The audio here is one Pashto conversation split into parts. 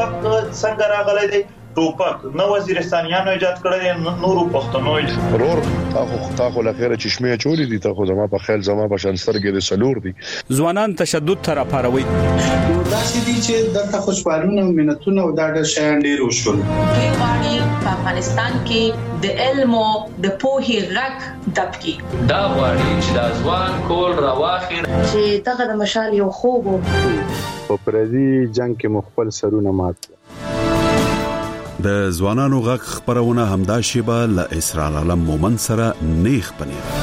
ټوپک څنګه راغلی دی؟ ټوپک نو وزیرستانیانو ایجاد کړی، نورو پښتنو ورور تاخو لخيره چشمه چولې دي، تاخو زما په خیال زما په شانسترګې د سلور دي. ځوانان تشدد تر پاروي دا چې دي چې د خوشحالونه او مینتونه او دا د شیان ډیر وشول. غواړي په افغانستان کې د علم او د پوهې غږ دبکي. دا غواړي چې د ځوان کول راواخیر چې دغه د مشال یو خوب په پردي جنگ کې مخبل سرونه مات. د ځوانانو غږ خبرونه همدا شیبه ل اسرائیل علم مومن سره نیخ پنیر.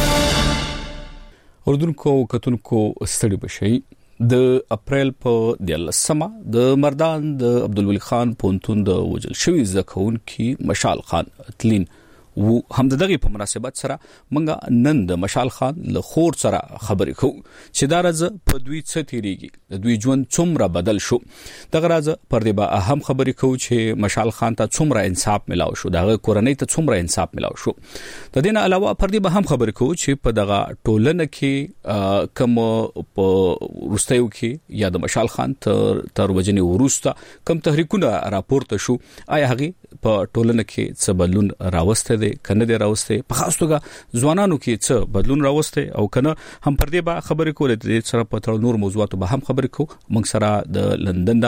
اردوونکو کتونکو ستړي بشي. د اپریل په 10 د مردان د عبدالولي خان پونتون د وجل شوی زکون کی مشال خان تلین و هم دغه په مناسبت سره منګه نن د مشال خان له خور سره خبرې کوو چې دا راز په دوی څه تیریږي، د دوی ژوند څومره بدل شو. دغه راز پر دې به اهم خبرې کوو چې مشال خان ته څومره انصاف ملاو شو، دغه کورنۍ ته څومره انصاف ملاو شو. د دې نه علاوه پر دې به هم خبرې کوو چې په دغه ټولنه کې کوم په روستیو کې یا د مشال خان تر وجنې وروسته کوم تحریکونه راپورته شو، آیا هغه په ټولنه کې څه بدلون راوسته دي کنه دي راوسته، په خاص توګه ځوانانو کې څه بدلون راوسته او کنه هم پر دې به خبرې کولې. د سره په تر نور موضوعاتو به هم خبرې کوو. موږ سره د لندن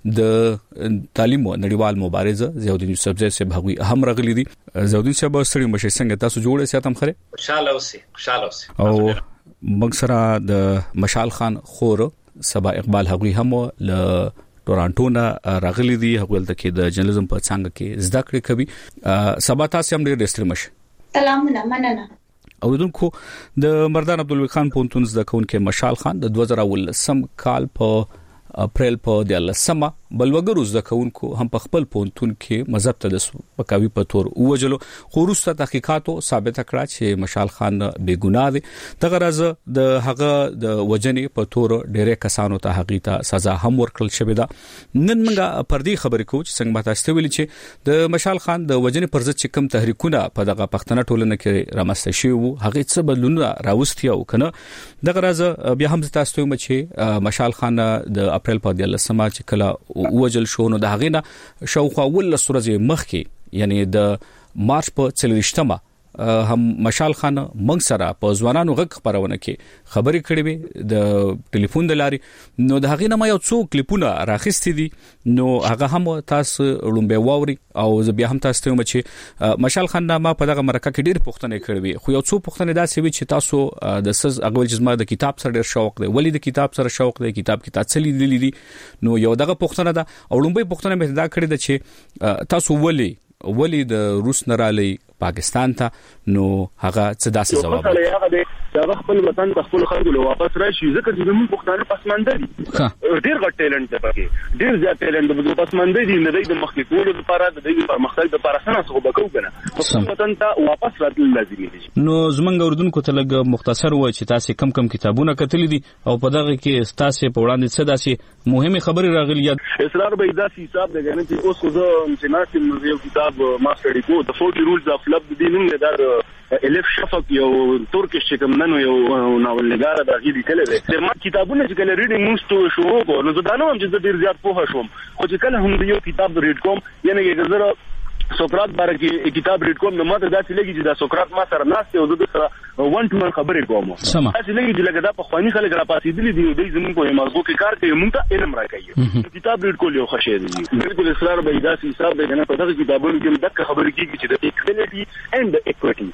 د تعلیم او نړیوال مبارزه زیاودین یوسفزی صاحب هغوی هم راغلي دي. زیاودین صاحب ستړي مشه څنګه تاسو جوړه ساتم خره؟ خوشاله اوسئ. او موږ سره د مشال خان خور سبا اقبال هغوی هم ل ټورانټو نه راغلي دي، هغه ولته کې د جرنالیزم په څنګه کې زده کړې کوي. سبا تاسو هم ډېر ډېر مشه. سلامونه مننه. اوریدونکو د مردان عبدالولي خان پونتون زده کوونکې مشال خان د 2019 کال په اپریل په 10 بلوګرو زده کوونکو هم په خپل پونتون کې مذهب ته د پکاوي په تور وجلو، خو وروسته تحقیقاتو ثابت کړه چې مشال خان بے ګناه دی. دغه راز د هغه د وجنې په تور ډېرې کسانو ته حقیقتا سزا هم ورکړل شوې ده. نن موږ پر دې خبرې کوو چې څنګه تاسو ویلي چې د مشال خان د وجنې پر ضد چې کوم تحریکونه په دغه پښتنه ټولنه کې رامنځته شوي وو، هغه څه بدلون راوستي او کنه. دغه راز بیا هم تاسو ته چې مشال خان د اپریل په 10 چې کله وجل شو نو د هغې نه شاوخوا 19 ورځې مخکې یعنی د مارچ په 24 هم مشال خان موږ سره په ځوانانو غږ خبرونه کې خبرې کړې وي د ټلیفون د لارې. نو د هغې نه ما یو څو کلیپونه راخستې دي، نو هغه هم تاسو لومبه واوري او زه بیا هم تاسو ته چې مشال خان ما په دغه مرکه کې ډېر پوښتنې کړې وي، خو یو څو پوښتنې داسې وي چې تاسو د سز اغول جسمه د کتاب سره ډېر شوق دی، ولې د کتاب سره شوق دی، کتاب کې تاسو لیدلې دي. نو یو دغه پوښتنه ده او لومبه پوښتنه مې دا کړې ده چې تاسو ولې د روس نه رالي پاکستان ته، نو هغه څه داسې جواب دی دا خپل وطن د خپل خلکو له واپس راشي، ځکه چې موږ پښتانه پسمانده دي، ډېر غټ ټیلنټ دی پکې، ډېر زیات ټیلنټ دی، پسمانده دي نه د مخکې کولو لپاره د دې پرمختګ لپاره څنګه څه وکړو کنه خپل وطن ته واپس راتل لازمي دي. نو زمونږ اردوونکو ته لږ مختصر وای چې تاسو کم کتابونه کتلې دي او په دغه کې تاسو په وړاندې څه داسې مهمه خبرې راغلي اسرار به داسې حساب دی چې اوس خو زه چې ناسم یو کتاب ما سټډي کوم د 40 رولز اف لب د دینونو د الف شفق یو ترکیش چې کوم نن یو ناول نگار د غیدی کله دی ما کتابونه چې کله ریډینګ موږ شروع وکړو نو زه دا نه هم چې ډیر زیات پوه شوم، خو چې کله هم یو کتاب ریډ کوم یعنی زه سقراط باره کې کتاب ریډ کوم نو ماته داسې لګي چې دا سقراط ما سره ناست او زه د سره ون ټو ون خبرې کوم، داسې لګي چې لکه دا په خواني خلک را پاسېدلي دي دوی زموږ په موضوع کې کار کوي، موږ ته علم راکوي. کتاب ریډ کول یو ښه شی دی، بالکل اسرار به داسې حساب دی نه په دغه کتابونو کې دغه خبرې کیږي چې د ایکوالټي اند ایکوټي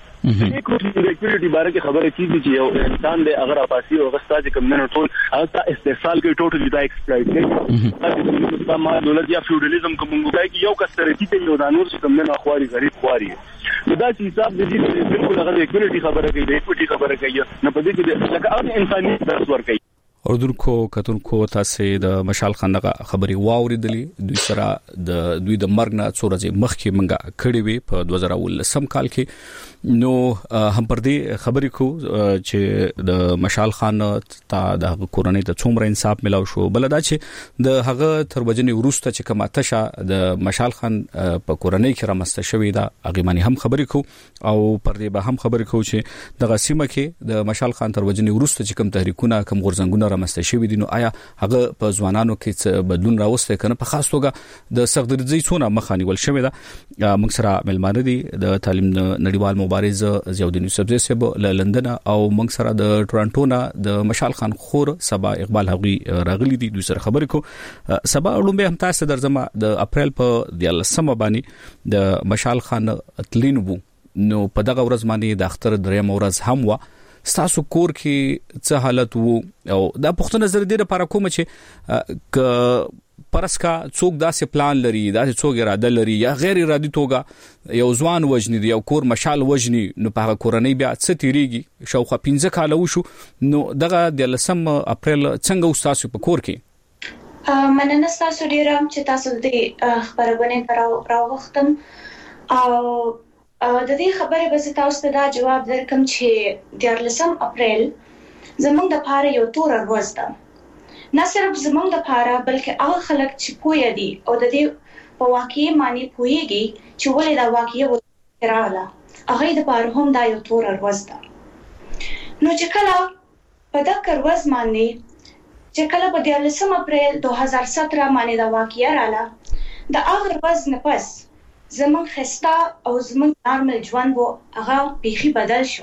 د ایکوالټي باره کې خبرې کیږي چې یو انسان دی اگر اپاسي او غستا چې کوم نه ټول هغه استحصال کوي ټوټلی دا ایکسپلایټ کوي، دا ما دولت یا فیوډالیزم کوم کوي یو کسترتی ته یو دانور کوم نه اخواري غریب خواري نو دا چې حساب د دې بالکل هغه ایکوالټي خبره کوي، د ایکوټي خبره کوي، نه په دې کې لکه هغه انساني درس ورکوي. اردوونکو کتونکو تاسو د مشال خان دغه خبرې واوریدلې، دوی سره د دوی د مرګ نه څو ورځې مخکې منګه کړې وي په 2019 کال کې. نو هم پر دې خبرې کو چې د مشال خان ته د کورنۍ ته څومره انصاف ملاو شو، بل دا چې د هغه تر وجنې وروسته چې کومه تشه د مشال خان په کورنۍ کې رامسته شوې ده هغه باندې هم خبرې کو او پر دې به هم خبرې کو چې د غسیمه کې د مشال خان تر وجنې وروسته چې کوم تحریکونه کوم غورځنګونه رامسته شوی دي. نو آیا هغه په ځوانانو کې څه بدلون راوسته کنه؟ په خاص توګه د سختدرځي څونه مخانیول شوی ده. موږ سره ملمانه دي د تعلیم نړیوال مبارز ضیاءالدین یوسفزی صاحب له لندن او موږ سره د ټورانټو نه د مشال خان خور سبا اقبال هغوی راغلي دي. دوی سره خبرې کو. سبا لومبه هم تاسو درځم د اپریل په 13 باندې د مشال خان تلین وو. نو په دغه ورځ باندې د اختر دریم ورځ هم وا. ستاسو کور کې څه حالت وو او دا پښتون نظر دې لپاره کوم چې ک پرسکا څوک داسې پلان لري، داسې څوک اراده لري یا غیر ارادي توګه یو ځوان وجني دی، یو کور مشال وجني، نو په هغه کورنۍ بیا څه تیریږي؟ شاوخوا 15 کال وشو. نو دغه د 13 اپریل څنګه وستاسو په کور کې؟ مننه تاسو ډیر چې تاسو د خبرونه راوختم او د دې خبرې بس تاسو ته دا جواب درکم چې 13 اپریل زموږ د پاره یو تور ورځ ده. نه صرف زموږ د پاره بلکې هغه خلک چې پوهه دي او د دې په واقعي معنی پوهیږي چې ولې دا واقعي راغله، هغه د پاره هم دا یو تور ورځ ده. نو چې کله په دغه ورځ باندې چې کله په 13 اپریل 2017 باندې دا واقعي رااله، د هغه ورځ نه پس زمون خستا او زمون نارمل ژوند وو هغه بیخي بدل شو.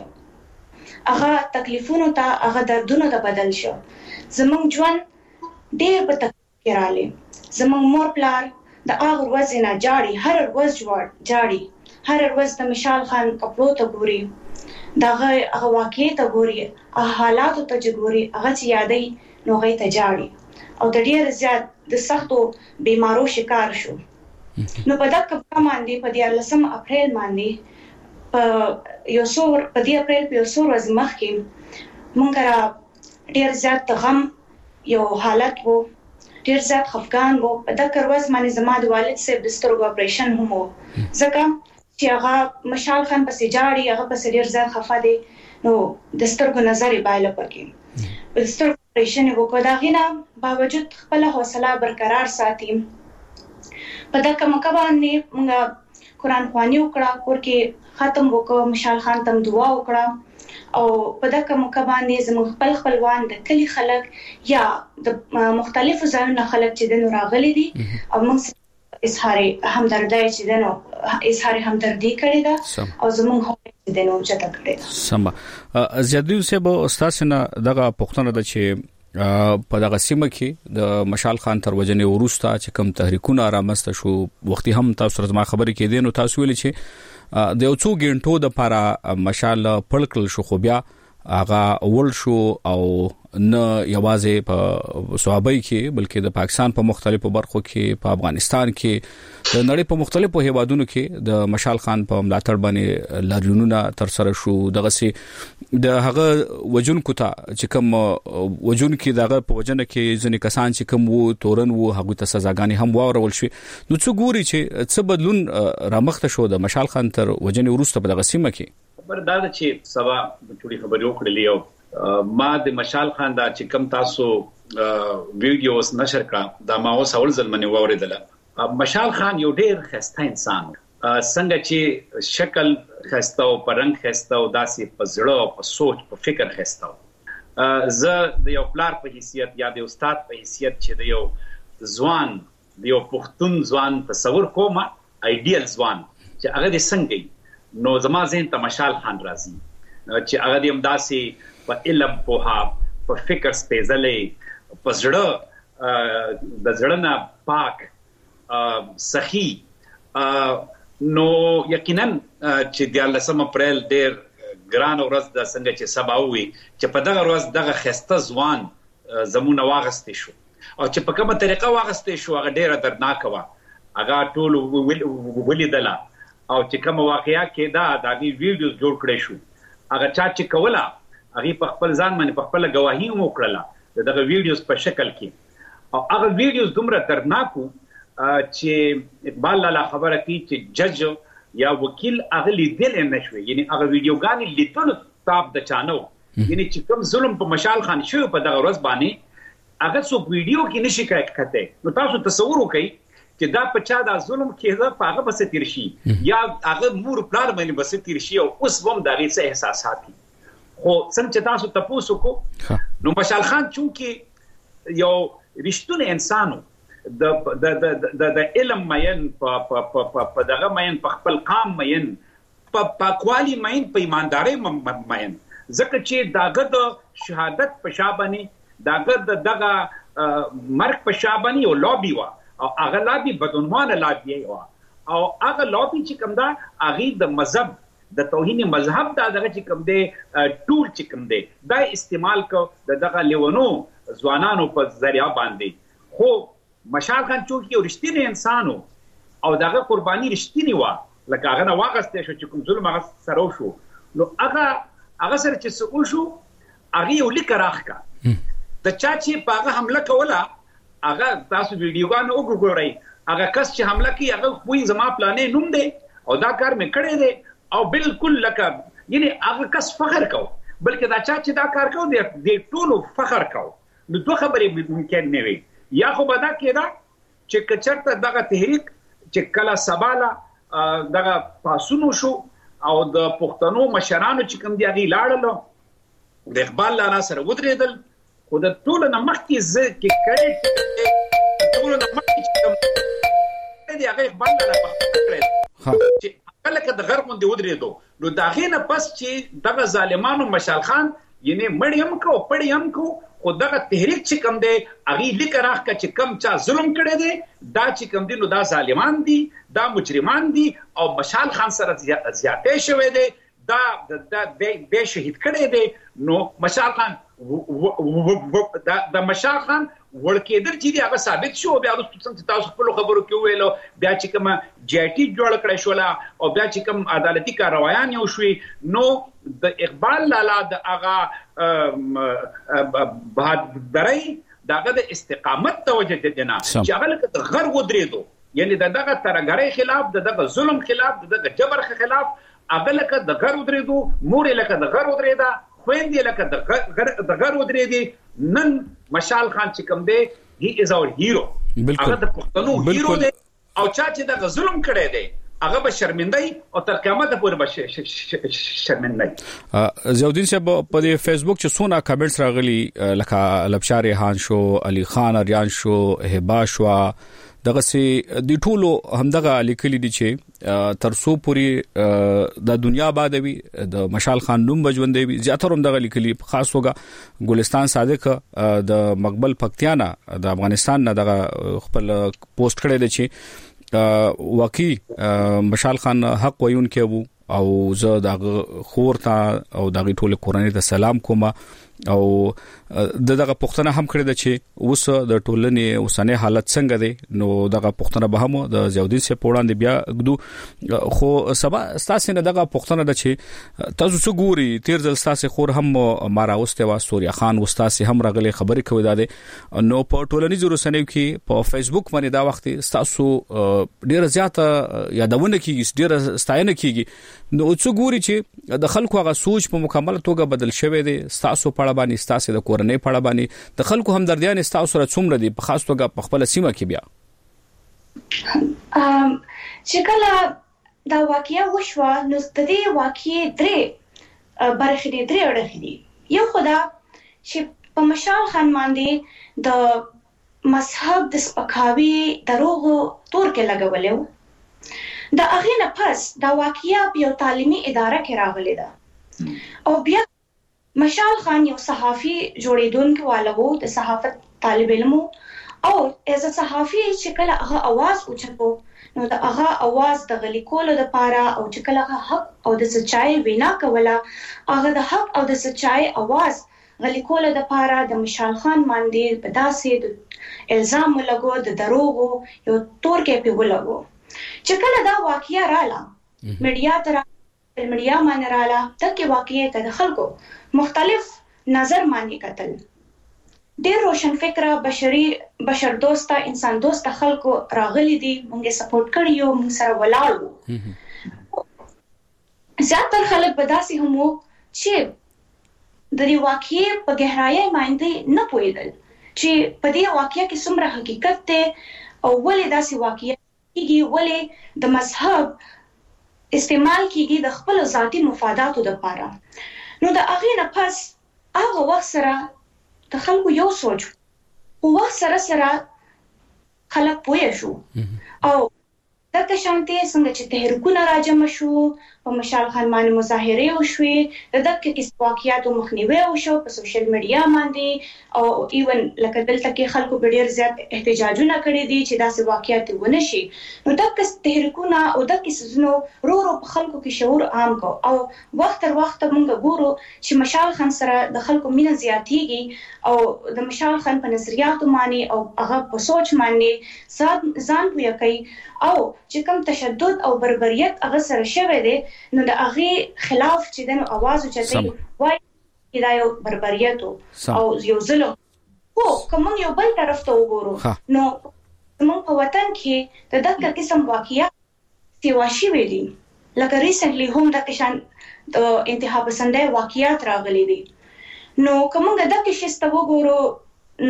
هغه تکلیفونو ته، هغه دردونو ته بدل شو. زمون ژوند ډېر په تکلیف کې رااله. زمون مور پلار د هغه ورځ نه جاړي، هر ورځ جاړي، هر ورځ د مشال خان کپلو ته ګوري، دغه هغه واقعي ته ګوري، حالاتو ته ګوري، هغه چې یادې نو هغه ته جاړي او د ډېر زیات د سختو بیمارو شکار شو. نو په دغه باندې په 13 اپریل باندې په یو اپریل په 100 ورځ مخکې مونږ را ډیر زیات غم یو حالت وو، ډیر زیات خفګان وو. په دغه ورځ باندې زما د والد صاحب د سترګو اپریشن هم وو، ځکه چې هغه مشال خان پسې جاړي، هغه پسې ډیر زیات خفه دي. نو د سترګو نظر بایله پکې د سترګو اپریشن وکړ. دا غینه باوجود خپل حوصله برقرار ساتي. په دغه موقع باندې موږ قرآن خواني وکړه، کور کې ختم وکړ، مشال خان ته دعا وکړه او په دغه موقع باندې زموږ خپل خپلوان د کلی خلک یا د مختلفو ځایونو خلک چې دنو راغلي دي او موږ اظهار همدردی چې دنو اظهار همدردی کړی ده او زموږ هم دنو چته کړی ده. سم زیادی صاحب استاد نه دغه پښتنه د چې په دغه سیمه کې د مشال خان تر وجنې ورسته چې کوم تحریکونه رامسته شو، وختي هم تاسو سره ما خبرې کې دي. نو تاسو ویل چې د یو څو غنټو د لپاره مشال پړکل شو، خو بیا هغه ول شو او نه یوازې په صوابۍ کې بلکې د پاکستان په مختلفو برخو کې، په افغانستان کې، د نړۍ په مختلفو هیوادونو کې د مشال خان په ملاتړ باندې لاریونونه تر سره شو. دغه سي د هغه وجونکو ته چې کوم وجونکو دغه په وجنه کې ځنې کسان چې کوم وو تورن وو هغه ته سزاګانی هم واورول شي. نو څو ګوري چې څه بدلون رامخته شو د مشال خان تر وجنه ورسته په دغه سیمه کې؟ خبر دا چې سبا چوری خبرې وکړلې او ما د مشال خان دا چې کم تاسو ویډیوز نشر کړه دا ما اوس اول ځل منی واوریدله. مشال خان یو ډېر خسته انسان، څنګه چې شکل خسته او پرنګ خسته او داسې په زړه او په سوچ په فکر خسته. زه د یو پلار په حیثیت یا د استاد په حیثیت چې د یو ځوان د یو پښتون ځوان تصور کوم، ایډیل ځوان چې هغه د څنګه نو زما ذهن ته مشال خان راځي چې هغه د امداسي په علم پوها په فکر سپېڅلې په زړه د زړه نه پاک سخی. نو یقینا چې د 13 اپریل ډېر ګران ورځ د څنګه چې سبا وي چې په دغه ورځ دغه خسته ځوان زمونه واغستې شو او چې په کومه طریقه واغستې شو هغه ډېره دردناک وه. هغه ټول ولیدله او چې کومه واقعیا کې دا د ویډیوز جوړ کړی شو، هغه چا چې کوله هغه په خپل ځان باندې په خپل گواهی وکړه دغه ویډیوز په شکل کې. او هغه ویډیوز دومره دردناک چې اقبال لاله خبره کوي چې جج یا وکیل هغه لیدل نه شوی، یعنی هغه ویډیوګانې لیدل تاب د چانو، یعنی چې کوم ظلم په مشال خان شوی په دغه ورځ باندې هغه څوک ویډیو کې نشي کته. نو تاسو تصور وکړئ چې دا په چا د ظلم کې دا هغه بس تیر شي یا هغه مور پلار باندې بس تیر شي او اوس هم دا غي څه احساسات دي. خو څنګه تاسو تاسو کو نو مشال خان چونکی یو رښتونه انسانو د علم مین په دغه مین په خپل قام مین په پاکوالي مین په ایمانداري مین ځکه چې داغه د شهادت په شابهني داغه دغه مرګ په شابهني او لوبي وا او هغه لوبي بدعنوانه لوبي وا او هغه لوبي چې کوم دا هغه د مذهب د توهین مذهب دغه چې کوم دی ټول چې کوم دی دا استعمال کو دغه لیونو ځوانانو په ذریعہ باندې خو مشال خان چونکی یو رښتینی انسانو او دغه قرباني رښتینی وا لکه هغه نه واغسته شو چې کوم ظلم هغه سره شو نو هغه سره چې څه شو هغه یو لیک راخکا د چا چې پاغه حمله کوله هغه تاسو ویډیوګانو وګورئ هغه کس چې حمله کوي هغه کوی زما پلانې نوم دی او دا کار مې کړی دی او بالکل لکه یعنی هغه کس فخر کو بلکې دا چا چې دا کار کو دی ټولو فخر کو نو دوه خبرې ممکن نه وي یا خو به دا کېده چې کچرته دغه تحریک چې کله سباله دغه پاسونو شو او د پښتنو مشرانو چې کوم دی هغه لاړل د اقبال لاله سره ودرېدل خو د ټولو نه مخکې زه کې کړی ټولو نه مخکې چې کوم دی هغه اقبال لاله کړی چې کله که د غرب باندې ودرېدو نو د هغې نه پس چې دغه ظالمانو مشال خان یعنی مړی هم کو پړی هم کو خو دغه تحریک چې کوم دی هغه لیک راخکا چې کوم چا ظلم کړی دی دا چې کوم دی نو دا ظالمان دي دا مجرمان دي او مشال خان سره زیاتې شوی دی دا به شهید کړی دی نو مشال خان د مشال خان ورکېدل چې دی هغه ثابت شو بیا وروسته څنګه تاسو خپل خبرو کې ویلو بیا چې کوم جی ټي جوړ کړی شو او بیا چې کوم عدالتي کاروایان یو شوي نو د اقبال لاله د هغه بهادرۍ دغه د استقامت توجه دینه چې هغه لکه د غر ودرېدو یعنی دغه ترګرۍ خلاف دغه ظلم خلاف دغه جبر خلاف هغه لکه د غر ودرېدو مور لکه د غر ودرېدا خويندې لکه د غر ودرېدي نن مشال خان چې کوم دی هی از اور هیرو هغه د پښتنو هیرو دی او چا چې د ظلم کړی دی هغه به شرمندای او تر قیامت پورې به شرمندای زیاودین صاحب په دې فیسبوک چې سونه کمنټس راغلي لکه لبشار ریحان شو علي خان اریان شو هبا شو دغه سي د ټولو همدغه لیکلي دي چې ترسو پوری د دنیا بادوي د مشال خان نوم بجوندي زیاتره همدغه لیکلي خاص وګه ګلستان صادق د مقبل پکتیانا د افغانستان نه دغه خپل پوسټ کړی دی چې واقعي مشال خان حق وایون کې وو او زه دغه خور ته او دغه ټول کورنۍ ته سلام کوم او دغه پښتنه هم کړی د چې اوس د ټولنې اوسنۍ حالت څنګه دی نو دغه پښتنه به هم د زیاودین سه پوړاندې بیا غدو خو سبا ستاسو نه دغه پښتنه د چې تاسو څو ګوري تیر ځل ستاسو خور هم مارا واستو سوریا خان واستاسو هم راغلي خبرې کوي دا نو په ټولنیزو رسنیو کې په فیسبوک باندې دا وخت تاسو ډیر زیاته یادونه کیږي ډیر ستاینه کیږي نو څو ګوري چې د خلکو هغه سوچ په مکمل توګه بدل شوی دی تاسو په اړه باندې تاسو د کورنۍ په اړه باندې د خلکو همدردیان تاسو سره څومره دي په خاص توګه په خپل سیمه کې بیا چې کله دا واقعیا وشوه نو د دې واقعي درې برخې دي درې اړخې دي یو خدا چې په مشال خان باندې د مذهب د سپکاوي دروغ تور کې لګولې د هغه نه پس دا واقعیا په یو تعلیمي اداره کې راغلی ده او بیا مشال خان یو صحافي جوړیدونکو والو د صحافت طالب علم او از صحافي چې کله هغه आवाज اوچتو نو د هغه आवाज د غلي کولو لپاره او چې کله هغه حق او د سچای وینا کوله هغه د حق او د سچای आवाज غلي کولو لپاره د مشال خان باندې په داسې الزام لګو د دروغو یو تور کې په ولګو چې کله دا واقعیا رااله میډیا تر میډیا باندې رااله ترکه واقعي ته د خلکو مختلف نظر باندې کتل ډېر روشن فکره بشر دوسته انسان دوسته خلکو راغلي دي موږ سپورټ کړیو موږ سره ولاړو زیاتره خلک په داسې هم چې د دې واقعي په گہرایي باندې نه پوهیدل چې په دې واقعي کې څومره حقیقت ده او ولې داسې واقعي کیږي ولې د مذهب استعمال کیږي د خپل ذاتی مفاداتو لپاره نو د هغه نه پس هغه وخت سره د خلکو یو سوچ او وخت سره سره خلک پوه شو او دغه شانتي څنګه چې تحریکونه راجم شو په مشال خان باندې مظاهره وشوي دغه کې واقعیت مخنیوي وشو په سوشل میډیا باندې او ایون لکه دلته کې خلکو ډېر زیات احتجاجونه کړي دي چې داسې واقعیت ونه شي نو دغه تحریکونه او دغه سيزونو رو په خلکو کې شعور عام کو او وخت تر وخت موږ ګورو چې مشال خان سره د خلکو مینه زیاتېږي او د مشال خان په نظریاتو باندې او هغه په سوچ باندې ځان پوهه کوي او چې کوم تشدد او بربریت هغه سره شوی دی نو د هغه خلاف چې د اواز اوچتای وای دا یو بربریت او یو ظلم او کوم یو بل طرف ته وګورو نو موږ په وطن کې د دغه قسم واقعیا سیواشي ویلي لکه ریسنټلی هم د کشان د انتها پسندۍ واقعیات راغلي دي نو کوم دغه شسته وګورو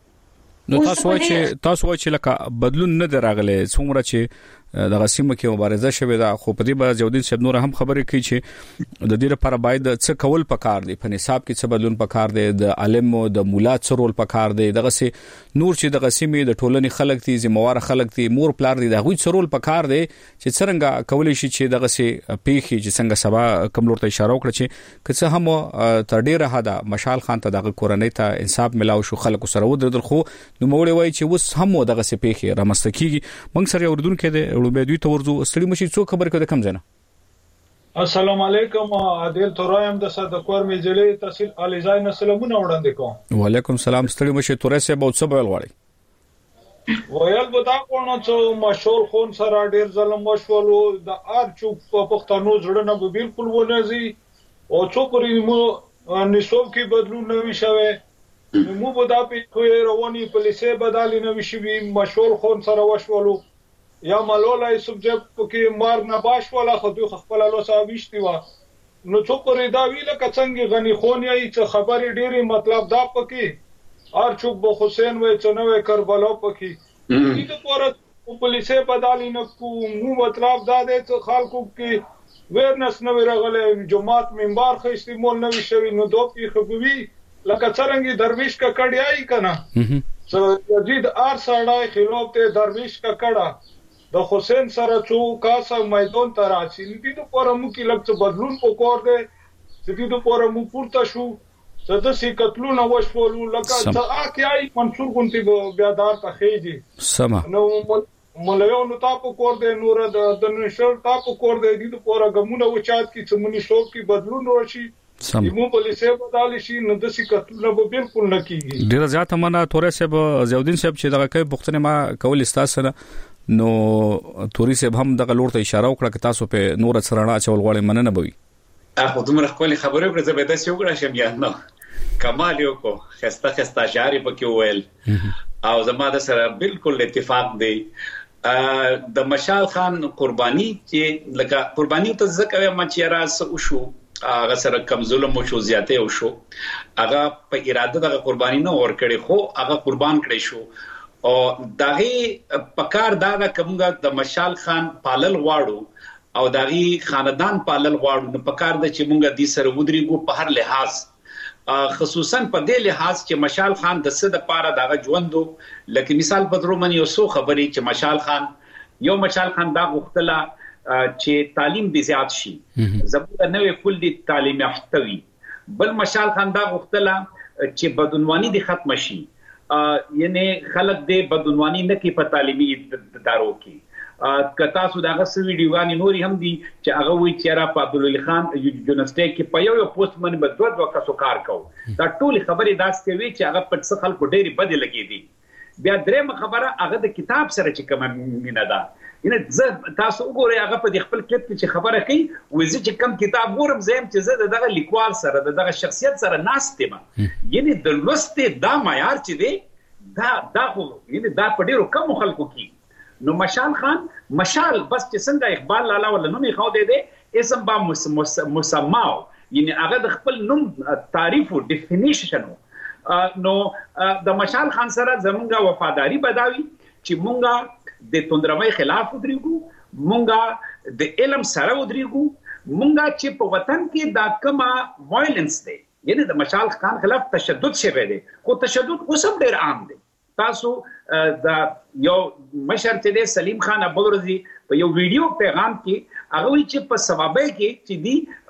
نو تاسو چې لکه بدلون نه دراغله څومره چې د غسیمه کې مبارزه شوه دا خو په دې باندې جودین صاحب نور هم خبرې کوي چې د دې لپاره باید څه کول پکار دي په نصاب کې څه بدلون پکار دي د عالم او د مولا څه رول پکار دي دغه سي نور چې د غسیمه د ټولنې خلک دي زموار خلک دي مور پلار دي دغه څه رول پکار دي چې څنګه کولای شي چې دغه سي پیخي چې څنګه سبا کوم لور ته اشاره وکړي چې کڅه هم تر ډیره حدا مشال خان ته دغه کورنۍ ته انصاف ملاو شو خلکو سره ودرل خو نو موړي وای چې وس هم دغه سي پیخي رامستکیږي موږ سره اردن کې د وړوبې دوی تورزو ستړي مشي څو خبر کړه کم ځنه السلام علیکم عادل تورایم د صدقور میجلې تحصیل الیزاین سلامونه وړاندې کوم وعلیکم السلام ستړي مشي تورې سه بہت څه ویل غواړي ویل بتا کوم چې مشهور خون سره ډیر ظلم وشولو د ارچو په پښتنو زړه نه بالکل ونهزي او څو پرې مو نصاب کې بدلون نه وشوي مو بدا په کوی رواني پولیسه بدالي نه وشوي مشهور خون سره وشولو یا مالولای سبجیکټ کې مار نه باش ولا خو خپل له ساويشتي وا نو څو پرې دا ویل کڅنګ غني خون یې چې خبرې ډېری مطلب دا پکې ارچوب بو حسین وې چنوي کربلا پکې دې ته پوره پولیسه بدالي نه کو مو مطلب دا دی چې خلکو کې ویرنس نه ورغله جماعت منبر خو استعمال نه وشوي نو دوی خبوي لکه څنګه درویش کا کډیای کنه څو یزید ار سړای خلاف ته درویش کا کډا د حسین سره څو کاسه میدان ته راځي دې ته پوره مو کې لږ بدلون وکړ دې دې ته پوره مو پورته شو زده سي قتلونه وشولو لکه څه اکیای منصور ګونتي بیا دار ته خېږي سما نو مليونو تاسو کور دې نور د نشر تاسو کور دې دې پوره ګمونه وچات کی څمني شوق کی بدلون ورشي یمو پولیسه بدل شي نو د سي قتلونه به بالکل نه کیږي ډیر زیات منه تورې صاحب زیودین صاحب چې دغه کوي پښتنه ما کول استاسره نو توري صاحب هم دغه لور ته اشاره وکړه چې تاسو په نور سرنا چول غواړئ مننه بوي اخو دومره خپل خبرې پر زبېده سي وکړه شم یا نو کمال یو کو خسته شعر پکې ویل او زما د سره بالکل اتفاق دی د مشال خان قرباني چې لکه قرباني ته ځکه ما چې راز وشو هغه سره کم ظلم او شو زیاته او شو هغه په اراده د قرباني نه ور کړی خو هغه قربان کړی شو او دغه پکار دا کومګه د مشال خان پالل غواړو او دغه خاندان پالل غواړو نو پکار د چې مونږه د سره ودرېګو په هر لحاظ خصوصا په دې لحاظ چې مشال خان د څه د پاره دغه ژوندو لکه مثال په درو منی اوسو خبرې چې مشال خان دا غوښتله چې تعلیم دې زیات شي زموږ نوې کول دي تعلیم یافتوي بل مشال خان دا غوښتله چې بدعنواني دې ختم شي یعنی خلک دې بدعنواني نه کې په تعلیمي ادارو کې کتا سو داغه سو ویډیوګانی نوري هم دي چې هغه وی چې را په عبدالله خان یونیورسيټي کې په یو پوسټ باندې بدوت وکاسو کار کو دا ټول خبرې داس کوي چې هغه په څه خلکو ډېری بد لګي دي بیا درېم خبره هغه د کتاب سره چې کوم مینه ده ینه تاسو وګورئ هغه په خپل کلیپ کې چې خبره کوي وځي چې کوم کتاب ګورم زم چې زه دغه لیکوال سره دغه شخصیت سره ناستم یعنی د لوستې دا معیار چې دی دا خو یعنی دا په ډیرو کم خلکو کې نو مشال خان مشال بس چې څنګه اقبال لالا ولا نوم یې خو دی اسم با مسماو یعنی هغه د خپل نوم تعریف او ډیفینیشن نو د مشال خان سره زمونږه وفاداری بداوي چې مونږه د توندروي خلاف ودرېګو مونږه د علم سره ودرېګو مونږه چې په وطن کې دا کما وایلنس دی یعنی د مشال خان خلاف تشدد شوی دی خو تشدد اوس هم ډیر عام دی تاسو د یو مشر چې دی سلیم خان ابوالرزي په یو ویډیو پیغام کې هغه وی چې په ثوابه کې چې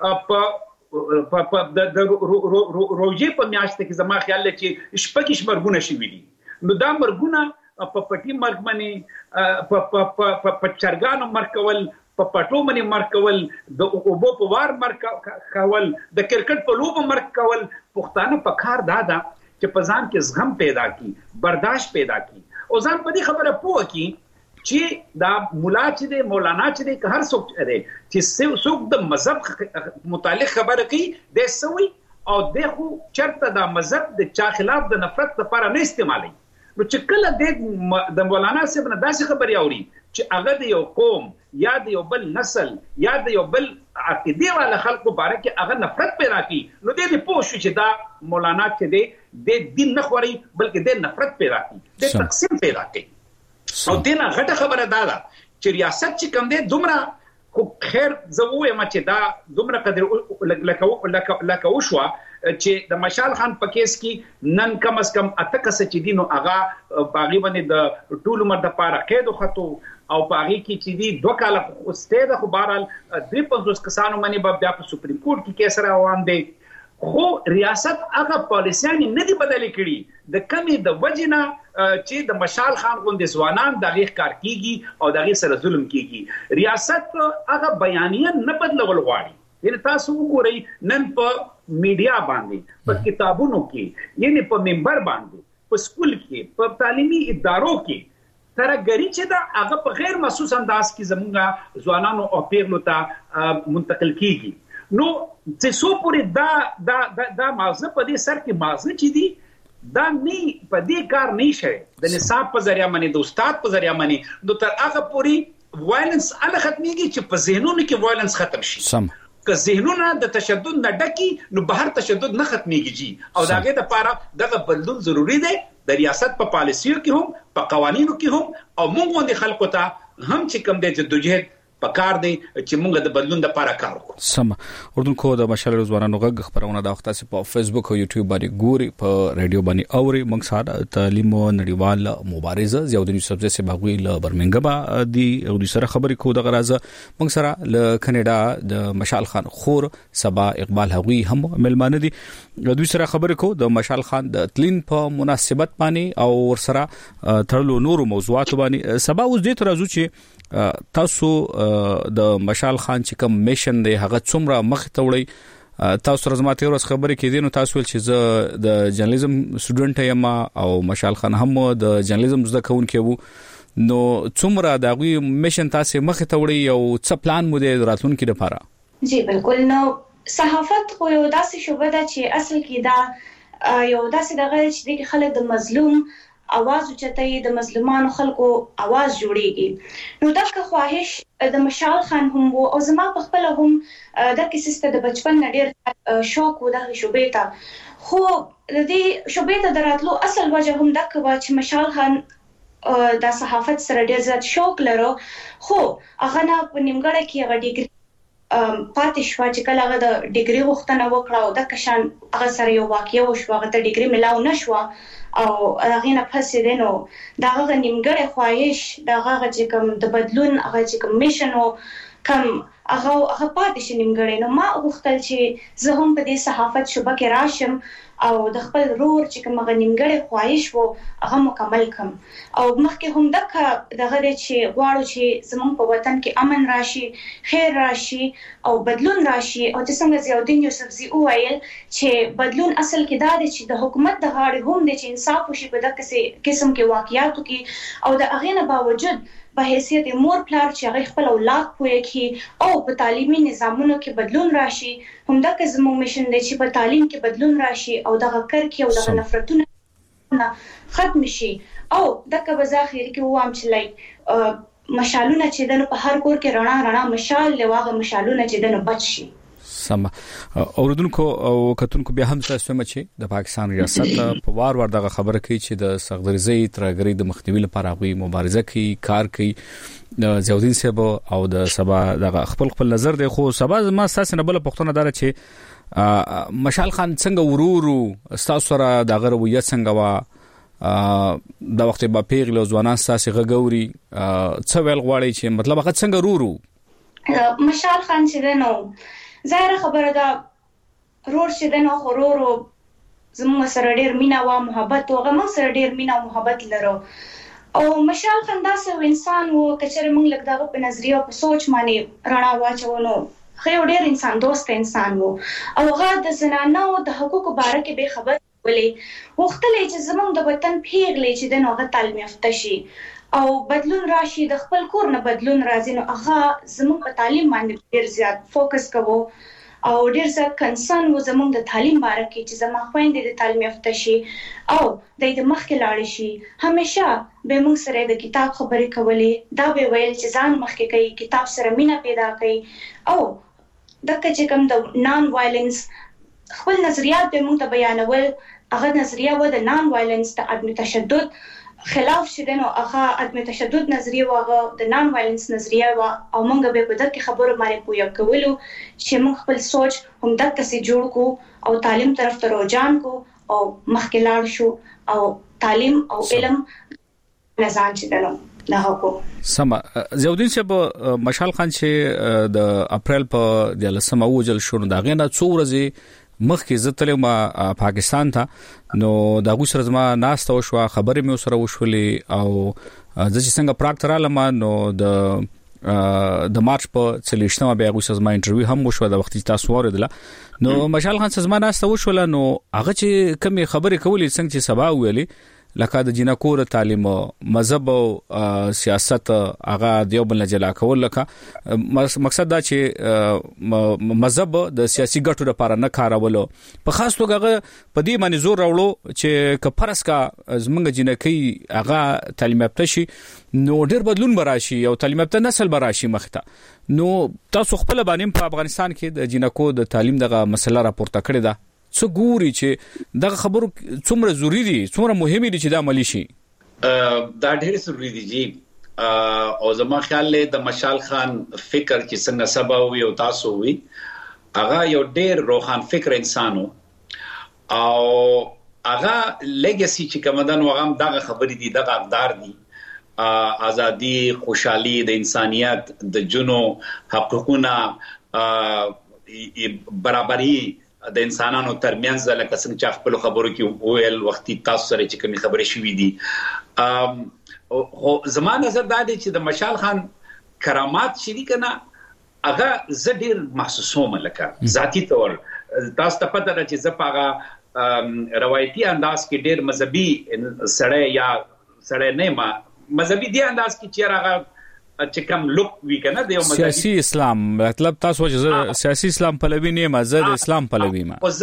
دی په د روزي په میاشت کې زما خیال لري چې شپږ مرګونه شوي دي نو دا مرګونه په پټي مرګ باندې په چرګانو مرګ کول په پټو باندې مرګ کول د اوبو په وار مرګ کول د کرکټ په لوبو مرګ کول پښتانه په کار دادا چې په ځان کې زغم پیدا کی برداشت پیدا کی او ځان په دې خبره پوه کی چې دا مولا چې دی مولانا چې دی که هر څوک دی چې څوک د مذهب متعلق خبره کوي د سوي او دغه چرته د مذهب د چا خلاف د نفرت لپاره نه استعمالي نو چې کله د مولانا صاحب نه داسې خبري اوري چې هغه د یو قوم یا د یو بل نسل یا د یو بل عقیده والا خلکو باره کې هغه نفرت پیدا کی نو دې پوه شو چې دا مولانا چې دی د دین نه خوري بلکې د نفرت پیدا کی د تقسیم پیدا کی او دینه غټه خبره دا چې ریاست چې کوم دی دومره خو خیر زووه ما چې دا دومره قدر لکه وشو چې د مشال خان په کیس کې نن کم از کم اته کس چې دینو هغه باغی باندې د ټول عمر د پاره قید خطو او باغی کې چې دی 2 کال اوسته خو بهرال 350 کسانو باندې بیا په سپریم کورټ کې کیس روان دی خو ریاست هغه پالیسیانه نه دی بدلې کړي د کمی د وجنه چې د مشال خان غوندې ځوانان دغه کار کیږي او دغه سره ظلم کیږي ریاست هغه بیانیه نه بدلول غواړي یعنی تاسو وګورئ نن په میډیا باندې په کتابونو کې یعنی په منبر باندې په سکول کې په تعلیمي ادارو کې ترګری چې دا هغه په غیر محسوس انداز کې زموږه ځوانانو او پیغلو ته منتقل کیږي نو چې سو پورې دا موضوع په دې سر کې موضوع چې دی دا نه په دې کار نه شي د نصاب په ذریعہ باندې د استاد په ذریعہ باندې نو تر هغه پورې وایلنس ال ختميږي چې په ذهنونو کې وایلنس ختم شي سم که ذهنونه د تشدد نه ډکی نو بهر تشدد نه ختميږي او داګه د لپاره دغه بدلون ضروری دی د ریاست په پالیسیو کې هم په قوانینو کې هم او موږ باندې خلکو ته هم چې کوم د جدوجہد پکار دی چې موږ د بدلون لپاره کار وکړو سم اردن کو د مشال روزانه غږ خبرونه د وخت په فیسبوک او یوټیوب باندې ګوري په ریډیو باندې اوري موږ سره تعلیم او نړیوال مبارزه زیاودنی سبزه سه باغوي ل برمنګبا دی او د سره خبرې کو د غرازه موږ سره ل کینیډا د مشال خان خور سبا اقبال هغوی هم ملمانه دي دوی سره خبرې کو د مشال خان د تلین په مناسبت باندې او ور سره تړلو نورو موضوعات باندې سبا اوس دې ترازو چې تاسو د مشال خان چې کوم میشن دی هغه څومره مخ ته وړي تاسو رزماته ورځ خبرې کې دي نو تاسو ول چې زه د جرنالیزم سټوډنټ یم او مشال خان هم د جرنالیزم زده کوونکی وو نو څومره دا غوي میشن تاسو مخ ته وړي او څه پلان مو دی راتلونکي لپاره جی بالکل نو صحافت خو یو داسې شوبه ده چې اصل کې دا یو داسې دغه چې د خلک د مظلوم आवाज اوچتای د مظلومانو خلکو आवाज جوړیږي نو دغه خواهش د مشال خان هم او زما په خپل هم د کیسه د بچپن ډیر شوق و د شوبې ته خو د دې شوبې ته دراتلو اصل وجه هم دغه و چې مشال خان د صحافت سره ډیر زیات شوق لرو خو هغه نه په نیمګړی کې هغه ډیګري پاتې شو چې کله هغه د ډیګري غوښتنه وکړه او د کشان هغه سره یو واقعي وشو هغه ته ډیګري ملاو نشو او هغه نه پسې دینو دغه نیمګړی خواهش دغه چې کوم د بدلون هغه چې کوم میشن او کوم هغه پاتې شي نیمګړی نو ما غوښتل چې زه هم په دې صحافت شوبه کې راشم او د خپل رور چې کوم هغه نیمګړی خواهش وو هغه مکمل کم او مخکې هم دغه چې غواړو چې زموږ په وطن کې امن راشي خیر راشي او بدلون راشي او چې څنګه ضیاءالدین یوسفزي وویل چې بدلون اصل کې دا دی چې د حکومت د غاړې هم دی چې انصاف وشي په دغه قسم کې واقعیاتو کې او د هغې نه باوجود په حیثیت مور پلار چې هغه خپل اولاد پوهه کی او په تعلیمي نظامونو کې بدلون راشي همدغه زموږ میشن دی چې په تعلیم کې بدلون راشي او دغه کرکې او دغه نفرتونه ختم شي او دغه بظاهر کې وام چې مشالونه چې دنه په هر کور کې رڼا مشال لواغه مشالونه چې دنه بچ شي سم اوردونکو او کتونکو بیا هم تاسو چې د پاکستان ریاست په وار دغه خبره کوي چې د سغدرزي ترګری د مخنیوي لپاره غوي مبارزه کوي کار کوي ضیاءالدین صاحب او د سبا دغه خپل نظر دی خو سبا ما اساس نه بل پښتنه دار چې مشال خان څنګه ورورو تاسو سره د غرویه څنګه وا د وخت په پیغلو ځوانان تاسو غغوري څه ویل غواړي چې مطلب هغه څنګه ورورو مشال خان چې نو زهره خبره ده رور چې دنه خورورو زموږ سره ډیر مینا او محبت او غمو سره ډیر مینا او محبت لرو او مشال خان داسې انسان وو کچره موږ لږ دغه په نظریه او په سوچ باندې رڼا واچولو خو ډیر انسان دوست انسان وو او هغه د زنانو د حقوقو باره کې به خبر ولې وختلې چې زموږ د وطن پیغلې چې دنه هغه تعلیم یافته شي او بدلون راشي د خپل کور نه بدلون راځي نو هغه زموږ په تعلیم باندې ډیر زیات فوکس کوو او ډیر زیات کنسرن و زموږ د تعلیم باره کې چې زما خويندې د تعلیم یافته شي او د مخکې لاړ شي همیشه به موږ سره د کتاب خبرې کولې دا به ویل چې ځان مخکې کوي کتاب سره مینا پیدا کوي او دغه چې کوم د نان وایلنس خپل نظریات به موږ ته بیانول هغه نظریه و د نان وایلنس د عدم تشدد خلاف شیدنو هغه عدم تشدد نظریه واغه د نان وایلنس نظریه وا او موږ به په دغه خبرو باندې پوهه کولو چې موږ خپل سوچ هم دغه سي جوړ کو او تعلیم طرف ته رجحان کو او مخکې لاړ شو او تعلیم او علم نزان شیدنو نه هکو سم زیودین چې مشال خان چې د اپریل په د لسمه وجل شو دا غنه څو ورځې مخکې زتل ما پاکستان ته نو دا غوسر زما ناست او شو خبرې مې سره وشولې او د څنګه پراکټراله ما نو د مارچ په 30مه بیا غوسر زما انټرویو هم وشو د وخت تاسو اوریدله نو مشال خان زما ناست وشول نو هغه چې کوم خبرې کولې څنګه چې سبا ویلې لکه د جنکو تعلیم مذهب او سیاست هغه دیو بل جلا کول لکه مقصد دا چې مذهب د سیاسي ګټو لپاره نه کارولو په خاص توګه په دې باندې زور راوړو چې کفرس کا زمونږ جنکی هغه تعلیم یافته شي نو ډیر بدلون براشي او تعلیم یافته نسل براشي مخته نو تاسو خپل باندې په افغانستان کې د جنکو د تعلیم دغه مسله راپورته کړې ده څو ګوري چې دغه خبرو څومره ضروری دي څومره مهمه دي چې دا عملی شي دا ډېر ضروری دي جی او زما خیال له د مشال خان فکر چې څنګه سبا وي او تاسو وي هغه یو ډېر روحان فکر انسانو او هغه لیګسي چې کومدان وغم دغه خبرې دي دغه اقدار دي ازادي خوشحالي د انسانيت د جنو حقوقونه برابرۍ د انسانانو ترمنځ لکه څنګه چې خپل خبرو کې ویل وختي تاسو سره چې کومې خبرې شوې دي خو زما نظر دا دی چې د مشال خان کرامات شې دي کنه هغه زډیر محسوسوم لکه ذاتی تور تاسو ته پته ده چې زپاغه روایتي انداز کې ډیر مذهبي سړی یا سړی نه ما مذهبي دی انداز کې چې هغه چې کوم لوک وی کنه د سیاسي اسلام مطلب تاسو چې سیاسي اسلام پلوي نه مزه د اسلام پلوي ما او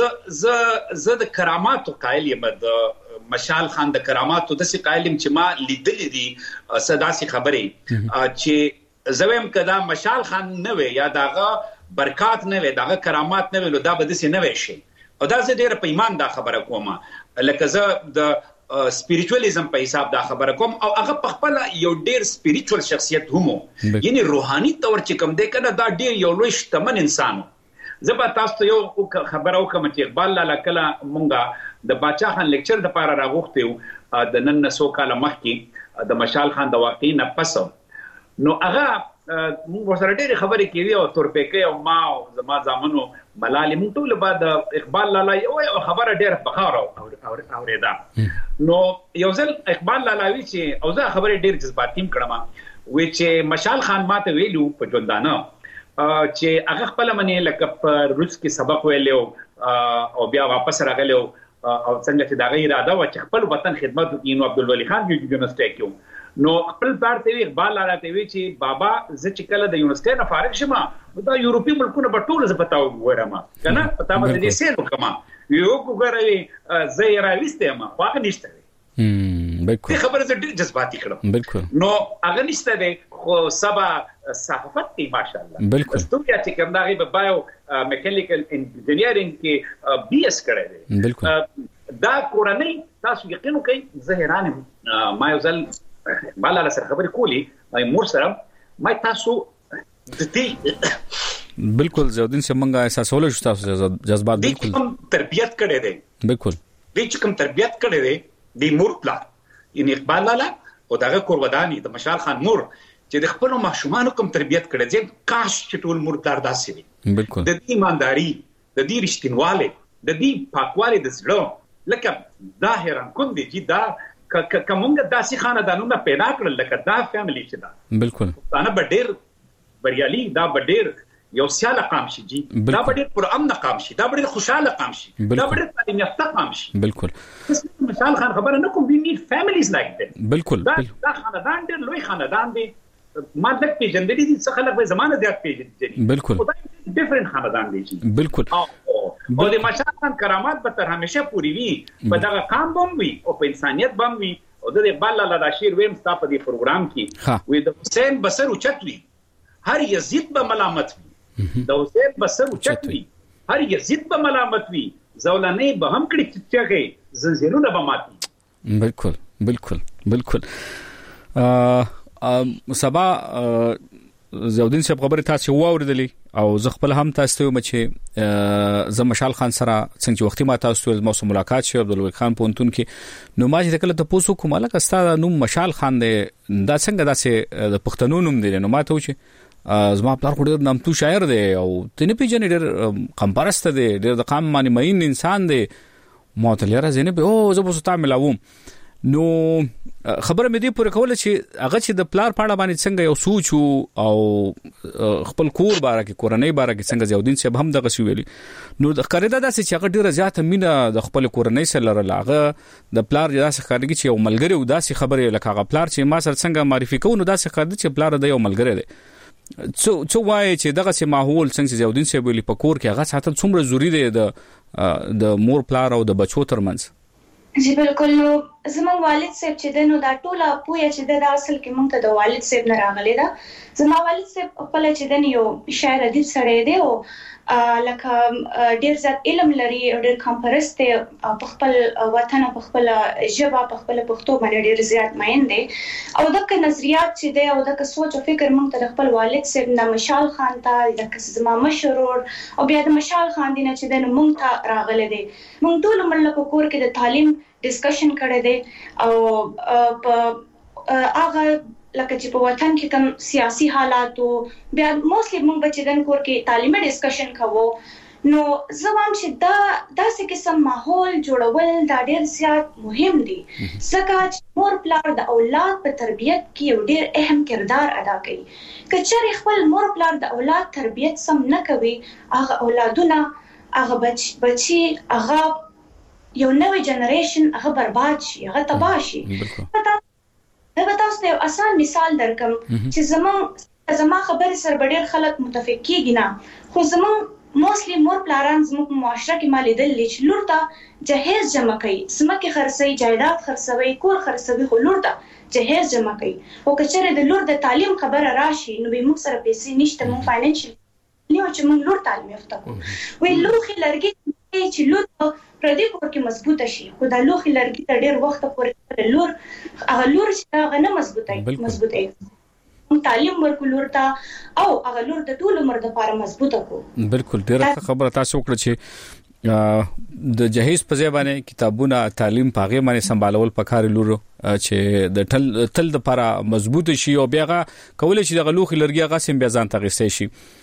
ز د کراماتو قائل یم د مشال خان د کراماتو د سي قائل یم چې ما لیدل دي صداسي خبرې چې زویم کدا مشال خان نه وي یا داغه برکات نه وي داغه کرامات نه وي دا به د سي نه وي شي او دا زه ډیر په ایمان دا خبره کومه لکه زه د سپیریچواليزم په حساب دا خبره کوم او هغه په خپل یو ډیر سپیریچوال شخصیت هم یعنی روحاني تور چې کوم دی کنه دا ډیر یو لوی شتمن انسان زبا تاسو یو خبره وکم چې اقبال لاله کله مونږه د باچا خان لیکچر د پاره راغوښتو د نن نسو کاله مخکې د مشال خان د واقعي نه پس نو هغه موږ سره ډېر خبرې کوي او تورپېکې او ما او زما زامنو ملالي موږ ټول بعد اقبال لاله یو خبره ډېر بخار اوریدا نو یو ځل اقبال لالاوی چې او زه خبرې ډېر جذباتیم کړم و چې مشال خان ماته ویلو په ژوندانه چې هغه خپل منې لکه په روس کې سبق ویلو او بیا واپس راغلو او څنګه چې دا غیر اراده و چې خپل وطن خدمت وکړي نو عبدالولي خان یونیورسيټي کې نو خپل پارت وی اقبال لاله وی چې بابا زه چې کله د یونیورسيټي نه فارغ شمه دا یورپی ملکونه په ټول ز پتاو ګورم کنه پتا مې دې سیل کما یو وګورئ زه یې راوستم خو هغه نشته بالکل خبره زه ډېر جذباتي کړم بالکل نو هغه نشته دی خو سبا صحافت کې ماشاءالله بالکل استوریا چې کوم دا غي په بایو میکانیکل انجینیرینګ کې بي اس کړی دی بالکل دا کورنۍ تاسو یقین کوئ زه حیران ما یو ځل بالا سره خبرې کولی مې مور سره ما تاسو د دې بالکل زودین څنګه احساسول شو تاسو جذبات بالکل تربيت کړي دي بالکل د کوم تربيت کړي دي د مور پلا ان اقبال لاله او دغه قرباني د مشال خان مور چې د خپل ماشومان کوم تربيت کړي دي کاش چې ټول مور پلا داسې وي بالکل د دې ایمانداري د دې رښتینواله د دې پاکواله د زړه لکه ظاهرا کوم دي چې دا کومه داسې خاندانونه پیدا کړل لکه دا فیملی چې دا بالکل انا بډیر بریالي دا بډیر یو سیاله قام شي جی دا بډیر پر امن قام شي دا بډیر خوشاله قام شي دا بډیر تعلیم یافته قام شي بالکل مثال خان خبره نه کوم وی نیډ فیملیز لایک دیٹ بالکل دا خاندان ډیر لوی خاندان دی ما د پیژندلې دي څه خلک به زمانه زیات پیژندلي بالکل ډیفرنٹ خاندان دی جی بالکل او د مشال خان کرامات به تر همیشه پوری وي په دغه قام بم وي او په انسانيت بم وي او د بالا لا شیر ویم ستا په دې پروګرام کې وي د حسین بصر اوچت وي هر یزید به ملامت وي د حسین بصر اوچت وي هر یزید به ملامت وي زولانې به هم کړي چې زنجیرونه به ماتي بالکل بالکل بالکل سبا زودین صاحب خبره تاسو واوریدلې او زه خپل هم تاسو ته چې زه مشال خان سره څنګه وختي ما تاسو ته موسم ملاقات شو عبدالوهاب خان پونتون کې نو ما چې کله ته پوسو کومه لکه ستاسو نوم مشال خان دی دا څنګه داسې د پښتنو نوم دی نو ما ته و چې زما پلار خو ډېر نامتو شاعر دی او تنه پیژنې ډېر قمپرست دی ډېر د قام باندې مین انسان دی ما ته لره زینب او زه به ستاسو ملاوم نو خبره مې دی پوره کوله چې هغه چې د پلار پاړه باندې څنګه یو سوچ او خپل کور باره کې کورنۍ باره کې څنګه زودین صاحب هم دغه سی ویلي نو د خریدا داسې چې هغه ډیره زیاته مینه د خپل کورنۍ سره لرله هغه د پلار داسې خارګي چې یو ملګری او داسې خبره لکه هغه پلار چې ما سره څنګه معرفي کوو نو داسې خارګي چې پلار د یو ملګری دی څو وایي چې دغه سي ماحول څنګه زودین صاحب ویلي په کور کې هغه ساتل څومره ضروری دی د مور پلار او د بچو ترمنځ جی بالکل نو زموږ والد صاحب چې دنو دا ټوله پوهه چې د اصل کې مونږ ته د والد صاحب نه راغلی دا زما والد صاحب خپل چې دنه یو شاعر ادیب سره دی او لکه ډیر زیات علم لري او ډیر کمپرست دی په خپل وطن په خپل ژبه په خپل پښتو باندې ډیر زیات مین دی او دغه نظریات چې دی او دغه سوچ او فکر مونږ ته خپل والد صاحب نه مشال خان ته د زما مشرور او بیا د مشال خان دی نه چې دنه مونږ ته راغلی دی مونږ ټول ملک کور کې د تعلیم ډسکشن کړی دی او په هغه لکه چې په وطن کې کوم سیاسي حالات او بیا موستلی موږ بچیدن کور کې تعلیمي ډسکشن کوو نو زموږ چې دا داسې قسم ماحول جوړول دا ډېر زیات مهم دي ځکه چې مور پلار د اولاد په تربيت کې یو ډېر اهم کردار ادا کوي کچېرې خپل مور پلار د اولاد تربيت سم نه کوي هغه اولادونه هغه بچي هغه یو نوې جنریشن هغه برباد شي هغه تباہ شي دا به تاسو ته آسان مثال درکم چې زما خبرې سره ډېر خلک متفق کیږي نه خو زموږ موستلی مور پلاران زموږ معاشره کې مالې دل چې لور ته جهیز جمع کوي سمکه خرڅي جایداد خرڅوي کور خرڅوي خو لور ته جهیز جمع کوي او کچره د لور د تعلیم خبره راشي نو به موږ سره پیسې نشته موږ فاینانشل نیو چې موږ لور تعلیم یافته کو وی لوخي لرګي چې لور پردي کور کې مضبوطه شي خو دا لوخي لرګي ته ډېر وخت پورې لور هغه لور چې هغه نه مضبوطه تعلیم ورکول لور ته او هغه لور د ټول عمر لپاره مضبوطه کو بالکل ډېر خبره تاسو وکړه چې د جهیز په ځای باندې کتابونه تعلیم پاغه باندې سمبالول پکار لور چې د تل د لپاره مضبوط شي او بیا کولای شي د لوخي لرګي هغه سم بیا ځان تغستې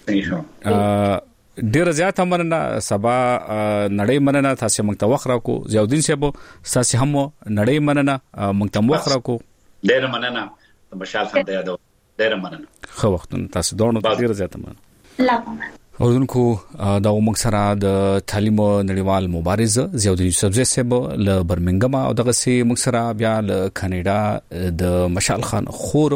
شي ډیر زیات مننه سبا نړۍ مننه تاسو موږ ته وخره کو زیاودین صاحب تاسو هم نړۍ مننه موږ ته وخره کو ډیر مننه مشال خان ته یادو ډیر مننه خو وختونه تاسو دونو ډیر زیات مننه لا پمه اوردونکو دا موږ سره د تعلیم نړیوال مبارز زیاودین یوسف صاحب له برمنګم او دغه سي موږ سره بیا له کاناډا د مشال خان خور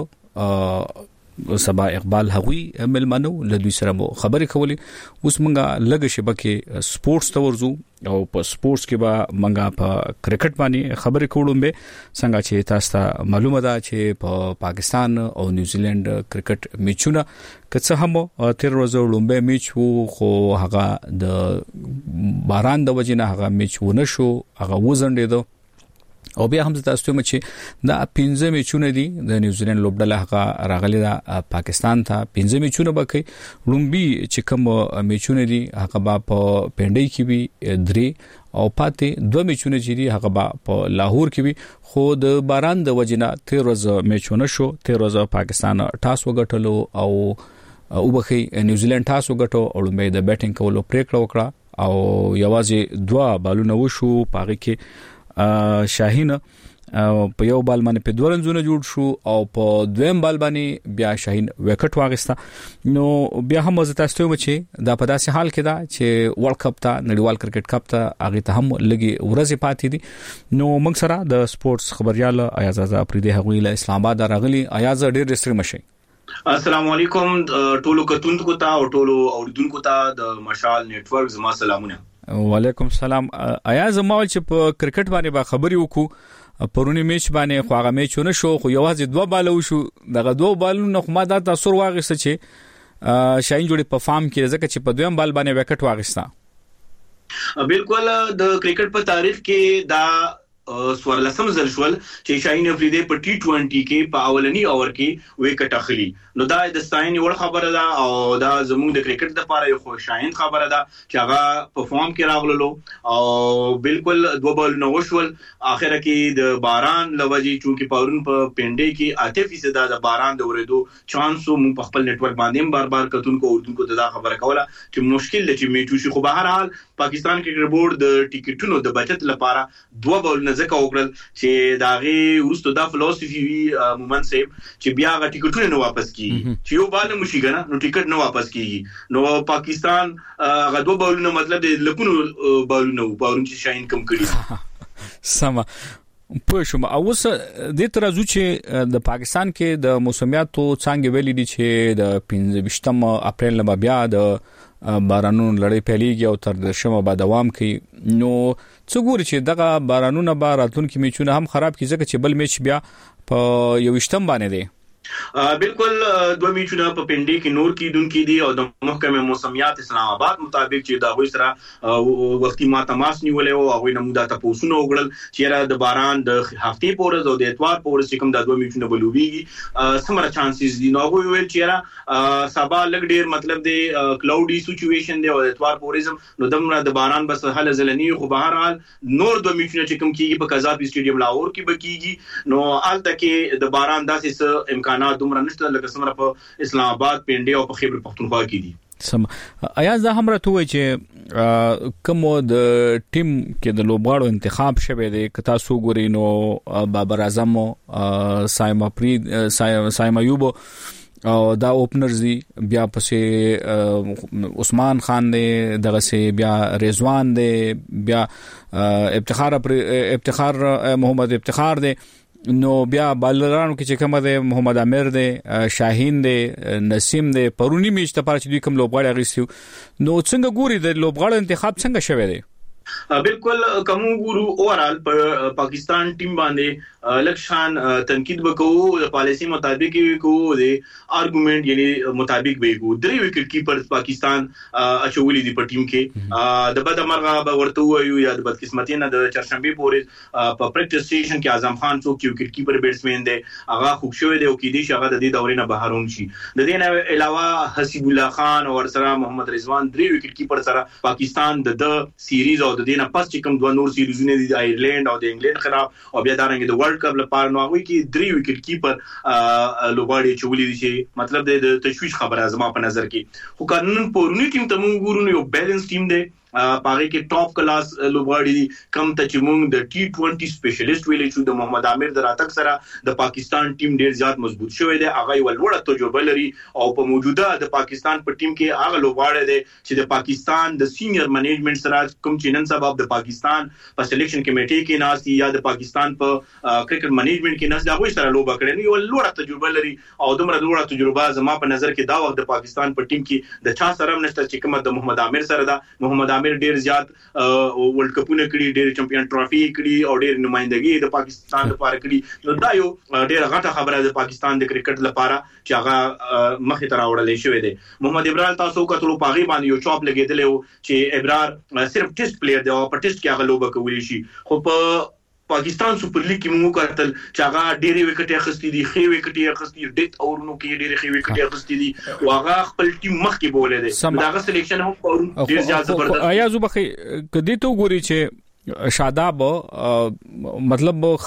سبا اقبال هغوی ملمنو له دوی سره مو خبرې کولې اوس مونږه لږ شبکه سپورتس ته ورزو او په سپورتس کې به مونږه په کرکټ باندې خبرې کوو به څنګه چې تاسو ته معلومه ده چې په پاکستان او نیوزیلند کرکټ میچونه کڅه هم تیر ورځ لومبه میچ وو خو هغه د باران د وجې نه هغه میچ ونه شو هغه وزندېدو او بیا هم تاسو ته چې دا 15 میچونه دي د نیوزیلند لوبډله هغه راغلي دا پاکستان ته 15 میچونه بکې لومبي چې کوم میچونه دي هغه په پنډي کې وي 3 او پاتې 2 میچونه چې دي هغه په لاهور کې وي خو د باران د وجنه 13 ورځې میچونه شو 13 ورځې پاکستان ټاس وګټلو او وبخي نیوزیلند ټاس وګټو او لومبي د بیټینګ کولو پریکړه وکړه او یوازې 2 بالونه وشو پاره کې شاهین په یو بال باندې په 2 رنزونه جوړ شو او په دویم بال باندې بیا شاهین وکټ واغسته نو بیا هم زه تاسو ته چې دا په داسې حال کې دا چې ورلد کپ ته نړیوال کرکټ کپ ته هغه ته هم لګي ورځې پاتې دي نو موږ سره د سپورتس خبريال ایاز افریدي هغوی له اسلام آباد راغلي ایاز ډېر ډېر مشي السلام علیکم ټولو کتونکو ته او ټولو اوریدونکو ته د مشال نتورک زما سلامونه وعلیکم السلام ایاز ما چې په کرکټ باندې با خبري وکړو پرونی میچ باندې خو هغه میچونه شو خو یوازې 2 بالو شو دغه 2 بالونو خو ما دا تاثیر واغسته چې شاهین جوړي په فارم کې ځکه چې په دویم بال باندې وکټ واغسته بالکل د کرکټ په تاریخ کې دا سوارلسم ځل شول چې شاهین افریدي په T20 کې په اولنی اور کې وکټ اخلي نو دا د ستاینې وړ خبره ده او دا زموږ د کرکټ لپاره یو خوشایند خبره ده چې هغه په فارم کې راغلو او بالکل 2 بالونه وشول اخره کې د باران لوجي چې پاورون په پنډي کې 80% د باران د ورېدو چانس مو په خپل نتورک باندې بار کتونکو اردوونکو ته دا خبره کوله چې مشکل دی چې میچو شي خو به هر حال پاکستان کرکټ بورډ د ټیکټونو د بچت لپاره 2 بالونه ځکه وکړل چې داغه ورستو دا فلسفي وی مومنت سیب چې بیا غا ټیکټونه نو واپس کیږي چې یو بال مشي کنه نو ټیکټ نو واپس کیږي نو پاکستان غا 2 بالونه مطلب د لکونو بالونه پاورون چې شاین کم کړی سما په شوم اوس د ترازو چې د پاکستان کې د موسمیاتو څنګه ویلي دي چې د 15 اپریل نه بیا د بارانونو لړۍ پیلېږي او تر شمه به دوام کوي نو څه ګوري چې دغه بارانونه به راتلونکي میچونه هم خراب کړي ځکه چې بل میچ بیا په 21 باندې دی بالکل 2 میچونه په پنډي کې نور کیدونکو دي او د محکمه موسمیات اسلام آباد مطابق چې دا وې سره وختي ما تماس نیولې او هغه نمودا تاسو نو وګړل چې را د باران د هفتې پورز او د اتوار پورز چې کوم د 2 میچونه بلوبيږي سمره چانسز دي نو هغه ویل چې را سبا لګ ډیر مطلب دی کلاودي سچويشن دی او د اتوار پورزم نو دمره د باران بس حل زلنی خو بهر حال نور 2 میچونه چې کوم کیږي په قزاقستان سټیډیم لاهور کې بکیږي نو آلته کې د باران داسې امکانات دومره نشته لکه څنګه په اسلام آباد پنډي او په خیبر پختونخوا کې دي سم ایاز دا هم راته وای چې کوم د ټیم کې د لوبغاړو انتخاب شوه دی که تاسو ګورئ نو بابر اعظم سایما یوب او دا اوپنرز دی بیا پسې عثمان خان دی دغه سي بیا رضوان دی بیا افتخار محمد افتخار دی نو بیا بالرانو کې چې کومه ده محمد امیر ده شاهین ده نسیم ده پرونی میچ ته پاره چې دوی کوم لوبغاړي غوښتي نو څنګه ګوري د لوبغاړو انتخاب څنګه شوی دی بالکل کوم ګورو اورال په پاکستان ټیم باندې لکشان تنقید وکړو د پالیسی مطابق وکړو د ارګومنت یعنی مطابق وکړو 3 وکټ کیپر پاکستان اچولې دی په ټیم کې د بد مرغه به ورته وایو یا د بدقسمتۍ نه د چرشنبه پورې په پریکټیس سټیشن کې اعظم خان څوک چې وکټ کیپر بیټسمن دی هغه خوب شوی دی او کې دي چې هغه د دې دورې نه بهرون شي د دې نه علاوه حسیب الله خان او سره محمد رضوان 3 وکټ کیپر سره پاکستان د سیریز او د دې نه پس چې کوم 2 نور سیریزونه دي د آیرلند او د انګلند خلاف او بیا دارنګ د ورلد کپ لپاره نو هغه کې 3 وکټ کیپر لوبغاړي چولې دي چې مطلب د تشویش خبره زما په نظر کې خو قانون پورونی ټیم ته موږ ګورو یو بیلانس ټیم دی پاره کې ټاپ کلاس لوبغاړي کم ته چې موږ د T20 سپیشلیست ویلې شو د محمد عامر د راتګ سره د پاکستان ټیم ډیر زیات مضبوط شوی دی هغه یو لوړه تجربه لري او په موجوده د پاکستان په ټیم کې هغه لوبغاړي دي چې د پاکستان د سینیئر منیجمنت سره کوم چې نن سبا د پاکستان په سلیکشن کمیټې کې ناسي یا د پاکستان په کرکټ منیجمنت کې ناسي هغه سره لوبه کړي یو لوړه تجربه لري او دومره لوړه تجربه زما په نظر کې دا وخت د پاکستان په ټیم کې د چا سره نشته چې کوم د محمد عامر سره دا محمد عامر ډیر زیات ورلد کپونه کړي ډېر چمپیون ټرافي کړي او ډېر نمائندګي د پاکستان لپاره کړي نو دا یو ډېر غټه خبره ده پاکستان د کرکټ لپاره چې هغه مخې ته راوړل شوی دی محمد ابرار تاسو کتلو پاغي باندې یو چاپ لګیدل چې ابرار صرف ټیسټ پلیئر دی او په ټیسټ کې هغه لوبه کوي شي خو په پاکستان سپر لیګ کې موږ کتل چې هغه ډېرې وکټې اخستې دي، خې وکټې اخستې دي، ډیت اورونو کې ډېرې خې وکټې اخستې دي او هغه خپل ټیم مخکې بولې دي. داغه سلیکشن هم ډېر زیات زبردست. آیا زوبخي کدی ته ګوري چې شاداب مطلب د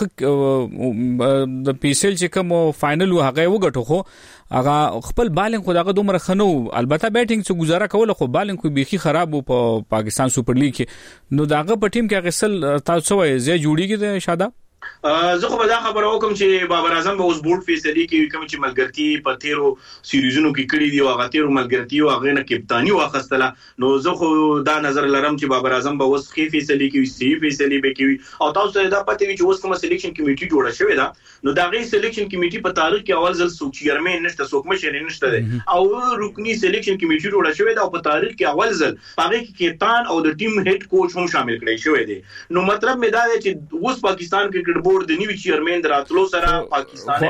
پیسل چې کوم فائنل هغه وګټو خو هغه خپل بالنګ خو دغه دومره خنو، البته بیټینګ څخه گزاره کوله خو بالنګ خو بيخي خراب وو په پاکستان سپر لیګ کې. نو دغه په ټیم کې غسل تاسو وایي زه جوړیږي د شاداب. زه خو به دا خبره وکم چې بابر اعظم به اوس بورډ فیصله کوي کوم چې ملګرتي په تیرو سیریزونو کې کړی دی او هغه تیرو ملګرتي او هغه نه کپتانی واخستله. نو زه خو دا نظر لرم چې بابر اعظم به اوس خې فیصله کوي، سی فیصله به کوي او تاسو دا پته وي چې اوس کوم سلیکشن کمیټي جوړه شوې ده. نو دا غي سلیکشن کمیټي په تاریخ کې اول ځل څوک چیرمن نشته، څوک مشر نشته او رکنی سلیکشن کمیټي جوړه شوې ده او په تاریخ کې اول ځل هغه کې کپتان او د ټیم هډ کوچ هم شامل کړي شوې دي. نو مطلب مې دا دی چې اوس پاکستان کرکټ بورډ د نیوی چیرمن دراتلو سره پاکستان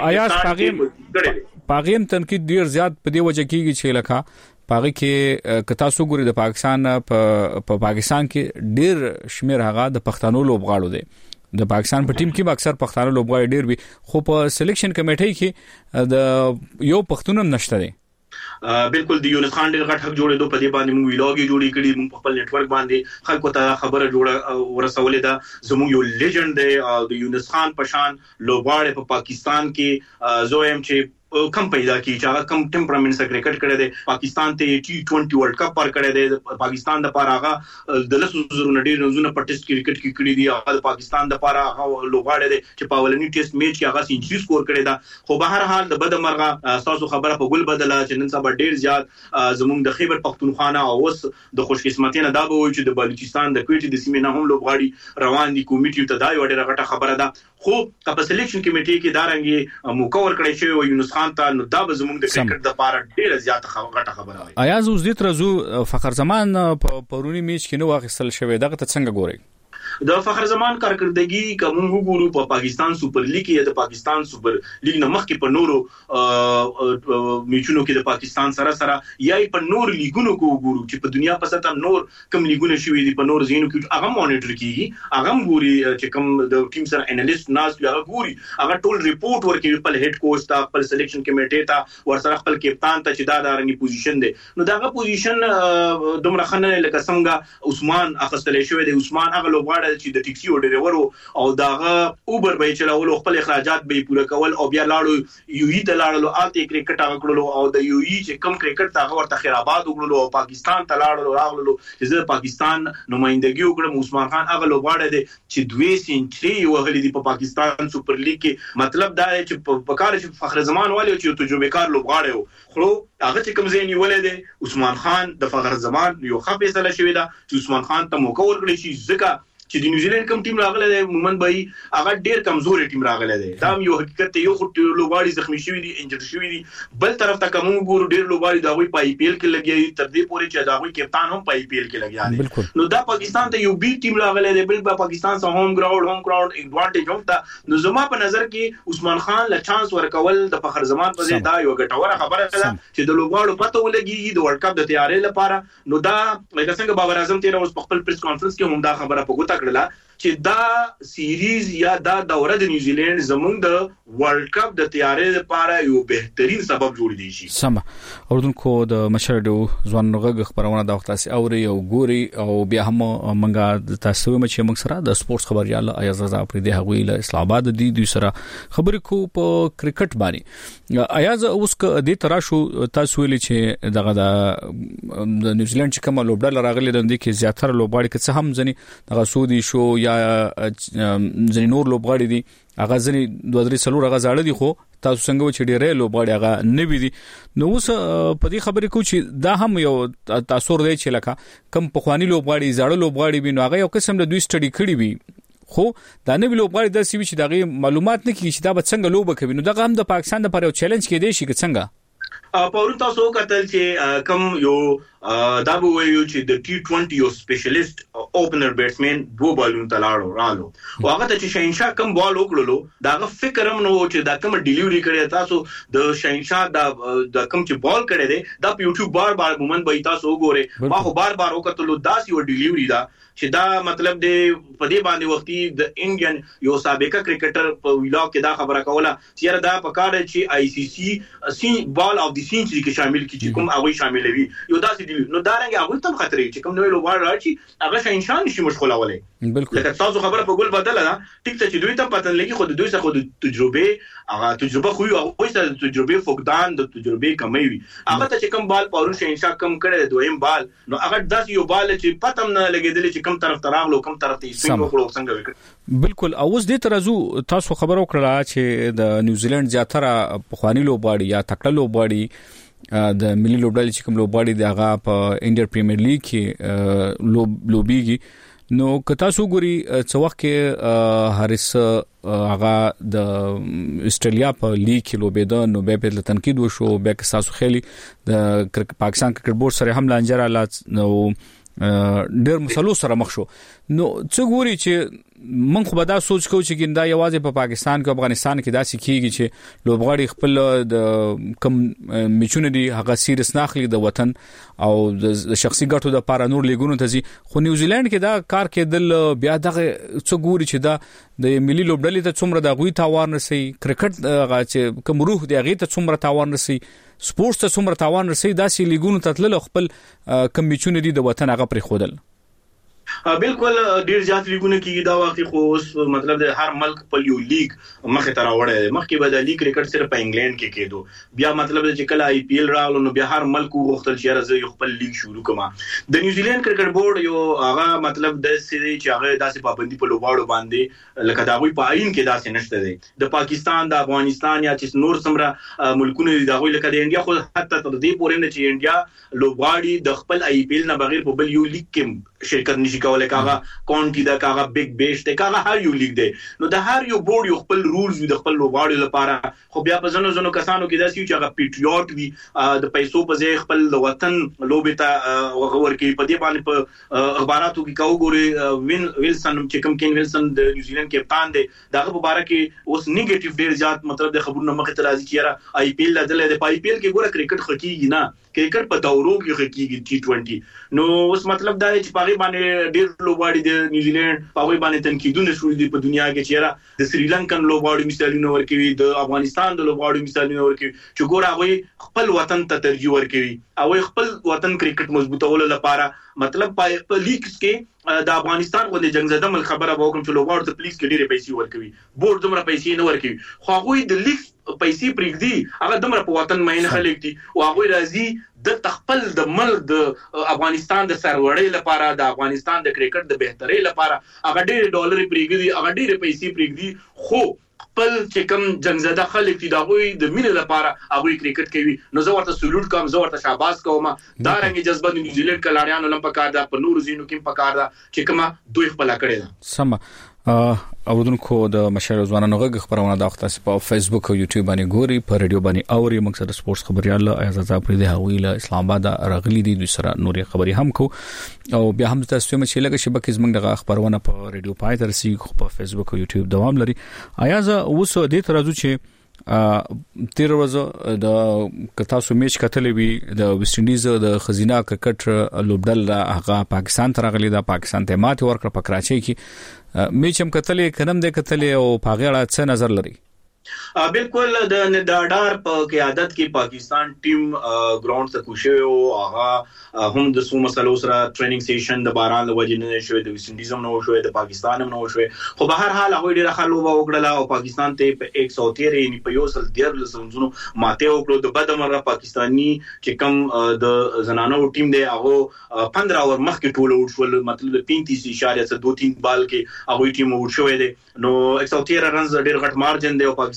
پاغیم تنقید ډیر زیات په دی وجه کیږي چې لکه پاغي کې کتا سو ګوري د پاکستان په پاکستان کې ډیر شمیر هغه د پښتنو لوبغاړو دي. د پاکستان په ټیم کې اکثر پښتانه لوبغاړي ډیر وي خو په سلیکشن کمیټې کې د یو پښتون هم نشته دي. بالکل د یونس خان ډېر غټ حق جوړېدو په دې باندې موږ ویلاګي جوړې کړې، موږ په خپل نت ورک باندې خلکو ته خبره جوړه ورسولې ده. زموږ یو لیجند دی او د یونس خان پشان لوبغاړي په پاکستان کې زویم چې کم پیدا کی چې هغه کم ټمپرامنټ سره کرکټ کړی دی. پاکستان ته T20 ورلد کپ پر کړی دی. پاکستان د پاره هغه د لسو زرو نډیر نزونه په ټیسټ کرکټ کې کړی دی. هغه پاکستان د پاره هغه لوبغاړی دی چې په اولنی ټیسټ میچ کې هغه سنچري سکور کړی دا. خو به هر حال د بد مرغه تاسو خبره په ګل بدله چې نن سبا ډیر زیات زموږ د خیبر پختونخوا او اوس د خوشقسمتۍ نه دا به وي چې د بلوچستان د کوټې د سیمې نه هم لوبغاړي روان دي. کمیټې ته دا یو ډیره غټه خبره ده. خو په سلیکشن کمیټې کې دا رنګي مکور کړی شوی و یونس خان ته. نو دا به زموږ د کرکټ د پاره ډیره زیاته غټه خبره وي. آیا زوز دې ترزو فخر زمان په پرونی میچ کې نو واخیستل شوی دغه ته څنګه ګوري؟ د فخر زمان کارکردګي کوم وګورو په پاکستان سپر لیګ کې د پاکستان سپر لیګ نه مخکې په نورو میچونو کې د پاکستان سره یا په نور لیګونو کې وګورو چې په دنیا په سطح نور کوم لیګونه شوي دي په نور زینو کې هغه مانیټر کیږي، هغه ګوري چې کوم د ټیم سره انالیست ناس هغه ګوري، هغه ټول ریپورت ورکوي خپل هډ کوچ ته، خپل سلیکشن کمیټې ته، ورسره خپل کپتان ته چې دا رنګي پوزیشن دی. نو داغه پوزیشن دومره خنه لکه څنګه عثمان اخستل شوی دی. عثمان هغه لوبغاړی چې د ټیکسي او ډرایور او داغه اوبر به چلاول خپل اخراجات به پوره کول او بیا لاړو یو ای ته لاړو آلته کرکټ هغه کړلو او د یو ای چې کم کرکټ هغه ورته خیرآباد وګړو او پاکستان ته لاړو راغلو چې د پاکستان نمائندګي وکړم. عثمان خان هغه لوبغاړی دی چې 2 سنچري وهلې دی په پاکستان سپر لیګ کې. مطلب دا دی چې په کار چې فخر زمان والي چې تجربه کار لوبغاړی و خو هغه چې کوم ځای نیولې دی عثمان خان د فخر زمان یو ښه فیصله شوې ده چې عثمان خان ته موقع ورکړي شي ځکه چې د نیوزیلند کوم ټیم راغله دی مومن بای هغه ډیر کمزوري ټیم راغله دی. دا یو حقیقت یو خو لوبغاړي زخمی شوی دي، انجر شوی دي. بل طرف ته کوم ګورو ډیر لوبغاړي دا وی په آی پی ایل کې لګي تر دې پورې چې دا وی کپتان هم په آی پی ایل کې لګي. نو دا پاکستان ته یو بي ټیم راغله دی، بل پاکستان سره هوم ګراوند ایڈوانټیج هم تا. نو زما په نظر کې عثمان خان له چانس ورکول د فخر زمان په ځای دا یو ګټوره خبره ده چې د لوبغاړو پته ولګي د ورلد کپ د تیارې لپاره. نو دا لکه څنګه بابر اعظم تیر اوس په خپل پریس کانفرنس کې هم دا خبره په ګوته کړله چې دا سیریز یا دا دوره د نیوزیلند زموږ د ورلد کپ د تیارې لپاره یو بهترین سبب جوړ دی شي. سم اوردونکو د مشرډو ځوان غږ خبرونه د وخت سي اوري او ګوري او بیا هم منګه د تاسو مچ موږ سره د سپورتس خبريال ایاز رضا پر دې هغوی له اسلام آباد دي سره خبرې کو په کرکټ باندې. ایاز اوس ک دې تراشو تاسو ویلي چې دغه د نیوزیلند چې کوم لوبډل راغلي د دې کې زیاتره لوبغاړي که څه هم ځنی دغه سعودي شو یا ځنی نور لوبغاړي دي هغه ځنی 2003 هغه زاړه دي خو تاسو څنګه و چې ډېرې لوبغاړي هغه نه وي دي. نو اوس په دې خبرې کو چې دا هم یو تاثیر دی چې لکه کم پخوانی لوبغاړي زاړه لوبغاړي وي نو هغه یو قسم د دوی سټډي کړی وي خو دا نه لوبغاړي د سی وی چې دغه معلومات نه کیږي چې دا به څنګه لوب کوي. نو دغه هم د پاکستان لپاره یو چیلنج کې دی شي چې څنګه پورون تاسو کتل چې کم یو دا به ویو چې د T20 یو سپیشلیست اوپنر بیټسمن دوه بالونو ته رالو او هغه ته چې شاهینشاه کوم بال وکړلو داغه فکر هم نو چې دا کوم ډیلیوري کړی تاسو د شاهینشاه د کوم چې بال کړی دی دا په یوټیوب بار مومن به تاسو وګورئ ما خو بار وکړلو داس یو ډیلیوري دا چې دا مطلب دی په دې باندې وختي د انډین یو سابقه کرکټر په ویلاګ کې دا خبره کوله چې دا په کار چې ICC بال اف د سینچري کې شامل کی چې کوم هغه شاملوي یو داسې دی نو دا رنګ هغه تم خطرې چې کوم نوې لوبغاړي راشي هغه شاینشان نشي مشغولولې بالکل لکه تاسو خبره په ګول بدله ده ټیک ته چې دوی ته پاتن لګي خو دوی څخه د تجربه خو یو هغه څه تجربه فقدان د تجربه کمی وي هغه ته چې کوم بال پورون شاینشاه کم کړي دویم بال نو هغه داس یو بال چې پتم نه لګیدل چې کوم طرف تراغلو کوم طرف ته سپین وکړو څنګه وکړ بالکل اوس دې ترازو تاسو خبرو کړه چې د نیوزیلند زیاتره پخوانی لوبغاړي یا تکړه لوبغاړي د ملي لوبډلې چې کوم لوبغاړي دی هغه په انډیا پریمیر لیګ کې لوبيږي نو که تاسو ګوري څو وخت کې هارس هغه د استرالیا په لیګ کې لوبېده نو به په تنقید وشو به که تاسو خېلي د پاکستان کرکټ بورډ سره هم لانجره لات نو ډېر مسلو سره مخ شو نو څه ګوري چې من خو به دا سوچ کوم چې ګندا یوازې په پاکستان کې افغانستان کې داسې کیږي چې لوبغاړي خپل د کم میچونه دي هغه سیریس ناخلي د وطن او د شخصي ګټو د پاره نور لیګونو ته ځي خو نیوزیلند کې دا کار کېدل بیا دغه څه ګوري چې دا د ملي لوبډلې ته څومره د غوي تاوان رسي کرکټ هغه چې کوم روح دی هغه ته څومره تاوان رسي سپورتس ته څومره تاوان رسي داسې لیګونو ته تلل خپل کم میچونه دي د وطن هغه پرې خودل بالکل ډیر زیات لیګونه کیږي دا واقعي خو اوس مطلب د هر ملک په یو لیګ مخه تر وړه مخکې به د لیګ کرکټ صرف په انګلند کې کېدو بیا مطلب چې کله IPL راغلو نو بیا هر ملک وغوښتل چې راځي یو خپل لیګ شروع کړي د نیوزیلند کرکټ بورډ یو هغه مطلب د سړي چې هغه داسې پابندي په لوبغاړو باندې لکه دا غوي په عین کې داسې نشته دی د پاکستان د افغانستان یا چې نور سمره ملکونه دي دا غوي لکه د انډیا خو حتی تر دې پورې نه چې انډیا لوبغاړي د خپل IPL نه بغیر په بل یو لیګ کې شرکت نشي کولای کاغه کونټي دا کاغه بیگ بیش ته کاغه هر یو لیګ دی نو د هر یو بورډ یو خپل رولز وي د خپل لوبغاړو لپاره خو بیا په زنو کسانو کې داسې چې هغه پیټریوټ وي د پیسو په ځای خپل وطن لوبې ته ورکی په دې باندې په اخباراتو کې کاو ګوري ویلسن چې کوم کین ویلسن د نیوزیلند کپتان دی دغه په اړه کې اوس نیگیټیو ډیر زیات مطلب د خبرونو مخه ته راځي چې یاره IPL لدل د IPL کې ګوره کرکټ خکېږي نه کرکټ په دورو کې خکېږي T20 نو اوس مطلب دا چې پاغي باندې ډیر لوبغاړي د نیوزیلند پاغي باندې تنقیدونه شروع دي په دنیا کې چې یاره د سریلانکن لوبغاړي مثالونه ورکوي د افغانستان د لوبغاړي مثالونه ورکوي چې ګوره هغه خپل وطن ته ترجیح ورکوي او خپل وطن کرکټ مضبوطولو لپاره مطلب په لیګز کې د افغانستان غو د جنگزده مل خبره وکم چې لوبغاړو ته پلیز کې ډیره پیسې ورکوي بورډ دومره پیسې نه ورکوي خو هغه د لیګ پیسې پرېږدي هغه دومره په وطن مینه خلک دي او هغه راځي د تخپل د ملک د افغانستان د سرورړې لپاره د افغانستان د کرکټ د بهترۍ لپاره هغه ډېر ډالر پرېږدي هغه ډېر پیسې پرېږدي خو خپل چې کوم جنگزده خلک دي دغه د مینې لپاره هغه کرکټ کوي نو زه ورته سلوټ کوم زه ورته شاباس کوم دا رنګ جذبه د نیوزیلند کلاریانو لم پکار دا په نور زینو کې پکار دا چې کومه دوی خپل کړي دا سم اوردونکو د مشر ځوانانو غږ خبرونه د وخت په فیسبوک او یوټیوب باندې ګوري په رادیو باندې اوري موږ سره سپورتس خبريال اعزاز پرې د حویل اسلام آباد راغلي دي د سره نوري خبري هم کو او بیا هم تاسو چې لګ شبکې زمنګ د خبرونه په رادیو پای تر سي په فیسبوک او یوټیوب دوام لري اعزاز اوس د ترازو چې تیر ورځ د کتاسو میچ کتلې وی د ویسټ انډیز د خزینه کرکټ لوبډل هغه پاکستان ته راغلی دا پاکستان ته ماته ورکړه په کراچۍ کې میچ هم کتلې کنم د کتلې او پاغړه څه نظر لري بالکل د نداډار په قیادت کې پاکستان ټیم ګراوند ته کوشش او هغه هم د سو مسلو سره ټریننګ سیشن د باران لوجې نه شوې د ویسټ انډیز هم نه شوې د پاکستان هم نه شوې خو به هر حال هغه ډیره خلوه وکړه او پاکستان ته په 113 یعنی په یو سل ډیر لسمزونو ماته وکړو د بده مره پاکستانی چې کوم د زنانو ټیم دی هغه 15 اور مخکې ټول اوټ شول مطلب 35.2 بال کې هغه ټیم اوټ شوې ده نو 113 رنز ډیر غټ مارجن دی او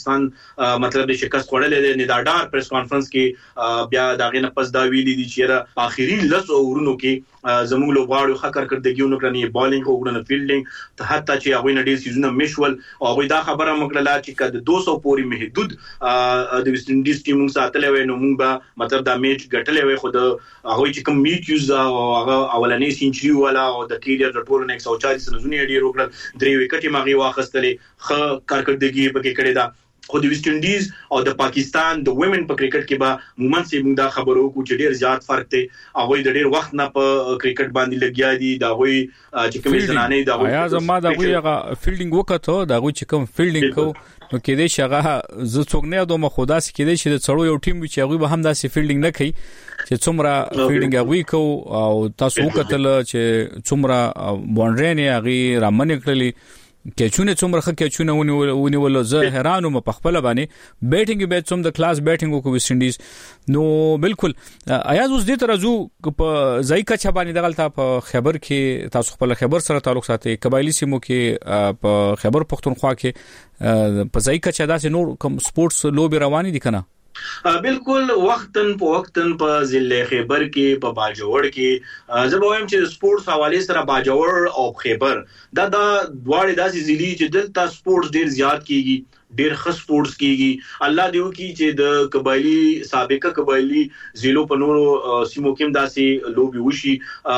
پاکستان مطلب د شکست وړلې د نیداډار پریس کانفرنس کې بیا داغه نه پس دا ویلي دي چې په اخیری لس اورونو کې زموږ لوبغاړو ښه کارکړدګیونه کړنی بالینګ او ګرنه فیلډینګ ته حتی چې هغه نه ډیر سيزونه مشول او هغه دا خبره مګړه چې کده 200 پوري محدود د ویسټ انډیز ټیم ساتلې وای نو موږ به مطلب دا میچ ګټلې وای خو د هغه چې کوم میچ یوز هغه اولنې سنچري ولا او د کیریئر د ټولو 140 سنزونه ډیر وکړل 3 وکټي ماغي واخستلې ښه کارکړدګي پکې کړې ده خو د ویسټ انډیز او د پاکستان د ویمن په کرکټ کې به مومن سي موږ دا خبرو کو چې ډیر زیات فرق دی هغه د ډیر وخت نه په کرکټ باندې لګیا دي دا وایي چې کوم ځنانه دا وایي یا زما دا وایي هغه فیلډینګ وکړو دا وایي چې کوم فیلډینګ کو نو کې دې شغه ز څوک نه دوه خدا سي کې دې چې د څړو یو ټیم چې هغه به هم داسې فیلډینګ نه کوي چې څومره فیلډینګ هغه کو او تاسو وکتل چې څومره باونډري نه هغه رامنې کړلې کېچونه څومره خه کېچونه ونیول زه حیرانو په خپل باندې بیټینګ به څوم د کلاس بیټینګ کو ویسټ انډیز نو بالکل ایاز اوس دې ترازو په ځایکا چا باندې دغلطه په خبر کې تاسو خپل خبر سره تعلق ساتي قبایلی سیمو کې په خبر پختونخوا کې په ځایکا چا داسې نور کوم سپورتس لوبي رواني دي کنه بالکل وختن په ضلع خیبر کې په باجوړ کې زه به وایم چې سپورتس حواله سره باجوړ او خیبر دا دواړه داسې ضلع چې دلته سپورتس ډیر زیات کیږي ډیر ښه سپورتس کیږي الله دې وکړي چې د قبایلی سابقه قبایلی ضلعو په نورو سیمو کې داسې لوبي وشي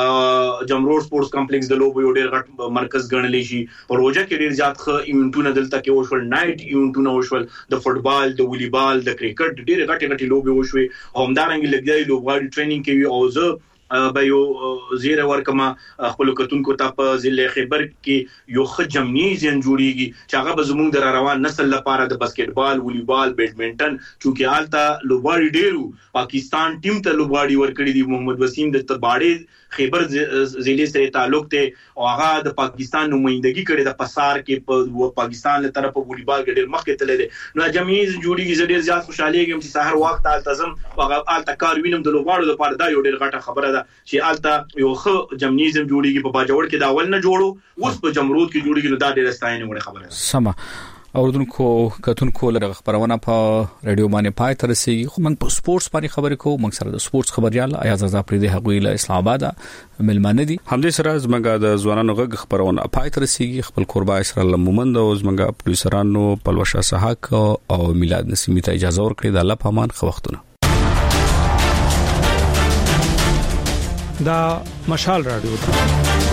جمرور سپورتس کمپلیکس د لوبي ډیر غټ مرکز ګڼل شي پروژه کې ډیر زیات ښه ایونټونه دلته کې وشول نایټ ایونټونه وشول د فوټبال د والیبال د کرکټ ډیر غټ لوبي وشوي همدارنګه لګیای لوبغاړي ټریننګ کوي او زه به یو زیر ورکما خپل کتونکو ته په ضلع خیبر کې یو ښه جمنیزیم جوړیږي چې هغه به زموږ د روان نسل لپاره د باسکټبال والیبال بیډمنټن چونکه حالت لوبغاړي ډیرو پاکستان ټیم ته لوبغاړي ورکړي دي محمد وسیم د تباړې خیبر ضلع سره تعلق ته او هغه د پاکستان نمائندګي کړي د پسار کې په پاکستان له طرفه والیبال ډیر مخکې تللی نو جمعیز جوړیږي ډیر زیات خوشاله یم چې سحر وخت التزم هغه التکار وینم د لوبغاړو لپاره دا یو ډیر غټه خبره ده چې الته یو ښه جمنیزم جوړیږي په باجوړ کې دا اول نه جوړو اوس په جمرود کې جوړیږي نو دا ډیر ستاینه وړ خبره ده سم اوردونکو کتونکو لږه خبرونه په رادیو باندې پای تر سي خو موږ په سپورتس باندې خبرې کوو موږ سره د سپورتس خبريال ایاز آزاد پرې د هغوی له اسلام آباد ملمانه دي همدې سره زمګه د ځوانانو غږ خبرونه پای تر سي خپل قربا اسرائیل مومند او زمګه پروډوسرانو پلوشا سحاق او میلاد نسیمی ته اجازه ورکړي د الله په امان خو وختونه دا مشال رادیو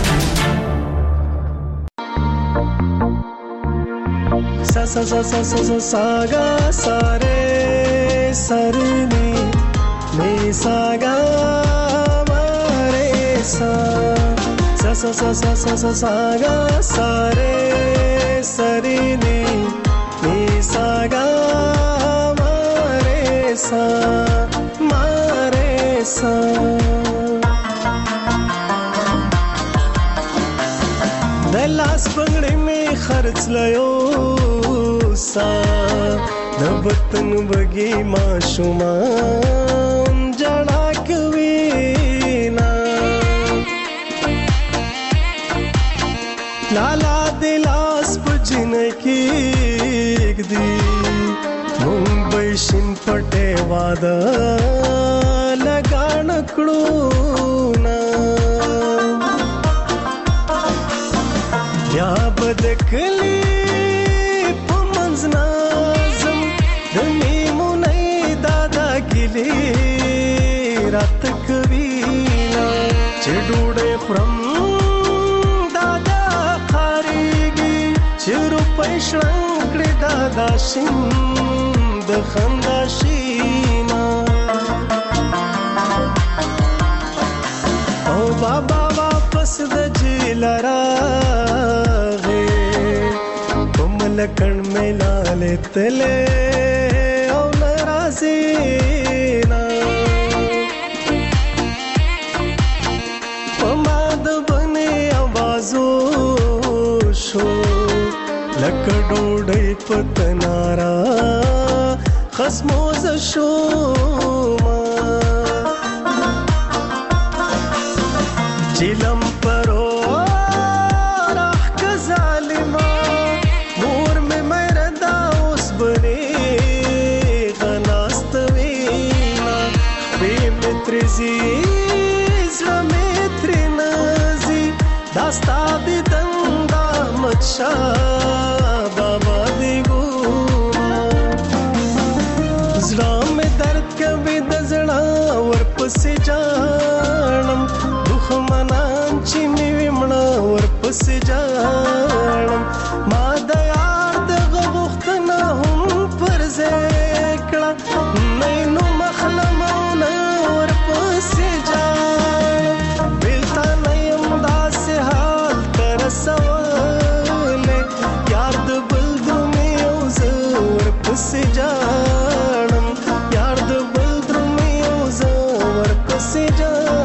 sa sa sa sa sa sa sa ga sa re sa re me sa ga ma re sa sa sa sa sa sa sa sa ga sa re me sa ga ma re sa دلاس پنګړې می خرڅ لایو سا د وطن بګي ما شوما جړا کوي نا لالا دلاس پجن کې دی مونږ شین پټه واده لګان کړو نا یا بدکلی پمنځ نازم د میمونې دادا ګلی رات کوي چې ډوډۍ خورم دادا خاريږي چې روپۍ شړنګړې دادا شین د خندا شینا او بابا واپس د جیلرا لکن ملالے تلے او ناراضی نا پماد بنے آوازو شو لکډوډۍ پتنارا خصموز شو چلم پرو راح کظالما بني ترزي زلمي ترنزي داستا دي دندا مچا بابا دی ګوما زلمي درد کوي د زړه ورپسې جانم دښمنان چې می ومړه ورپسې جانم ما د یار د غوښتنه هم پر ځکړه نو مخلمونه ورپسې جانم بلتا نیم داسې حال تر سواله یار د بل درومې او زه ورپسې جانم یار د بل درومې او زه ورپسې جانم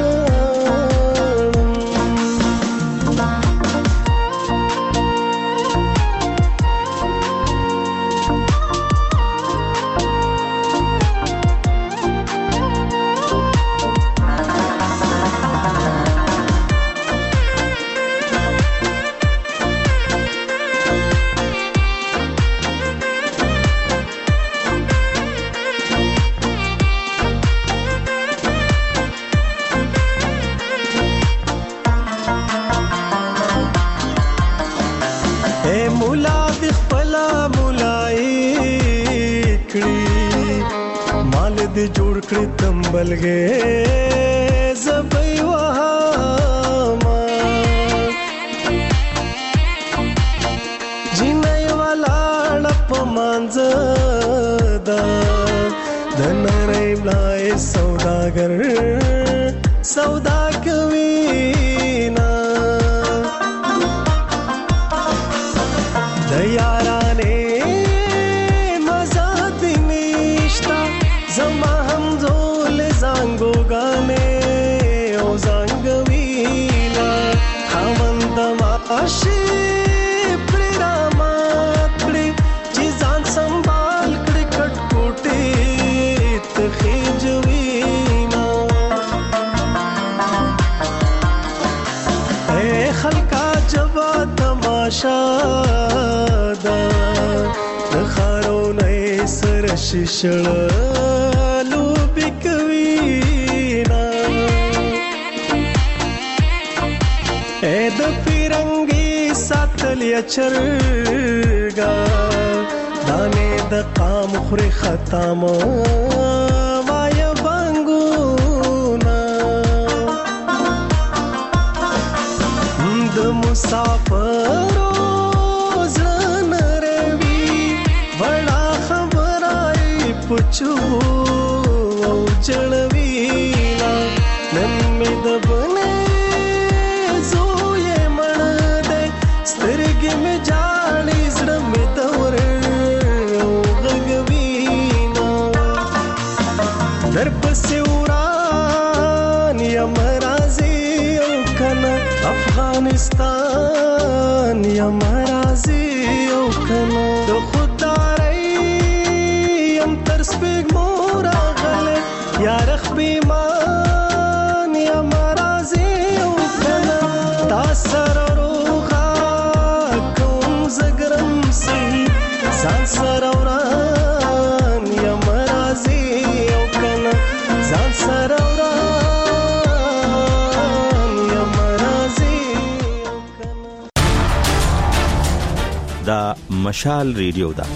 د جوړ کړی تمبلګې زبې وهما جنې والا لپمانځ دا د نړۍ بلای سوداګر سودا کوي نا د یارانه زما هم زول زنګو غانه او زنګوینا خوند ماشي پرامات کړي چې ځان سنبال کړي کټ کوټه ته خېجوینا اے خلکا جبا تماشا دا خارو نه سر شیشړ د پیرنګي ساتلیا چرګا دانه د قام خوري ختم وای بنګونا د مسافر زن روي وړا خبرای پچو او چړوینا نن می د بنه سترګې مې جاړې زړه مې تور او غږوینا در پسې وران یم راځي او کنه افغانستان یم راځي او کنه د خدای یم تر سپېږمو راغلی یا رخبیمان یم راځي او کنه تا سره ځان سره وران یم راځي او کنه ځان سره وران یم راځي او کنه دا مشال ریډیو دا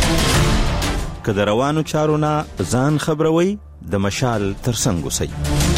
که د روانو چارو نه ځان خبروي د مشال ترڅنګ اوسئ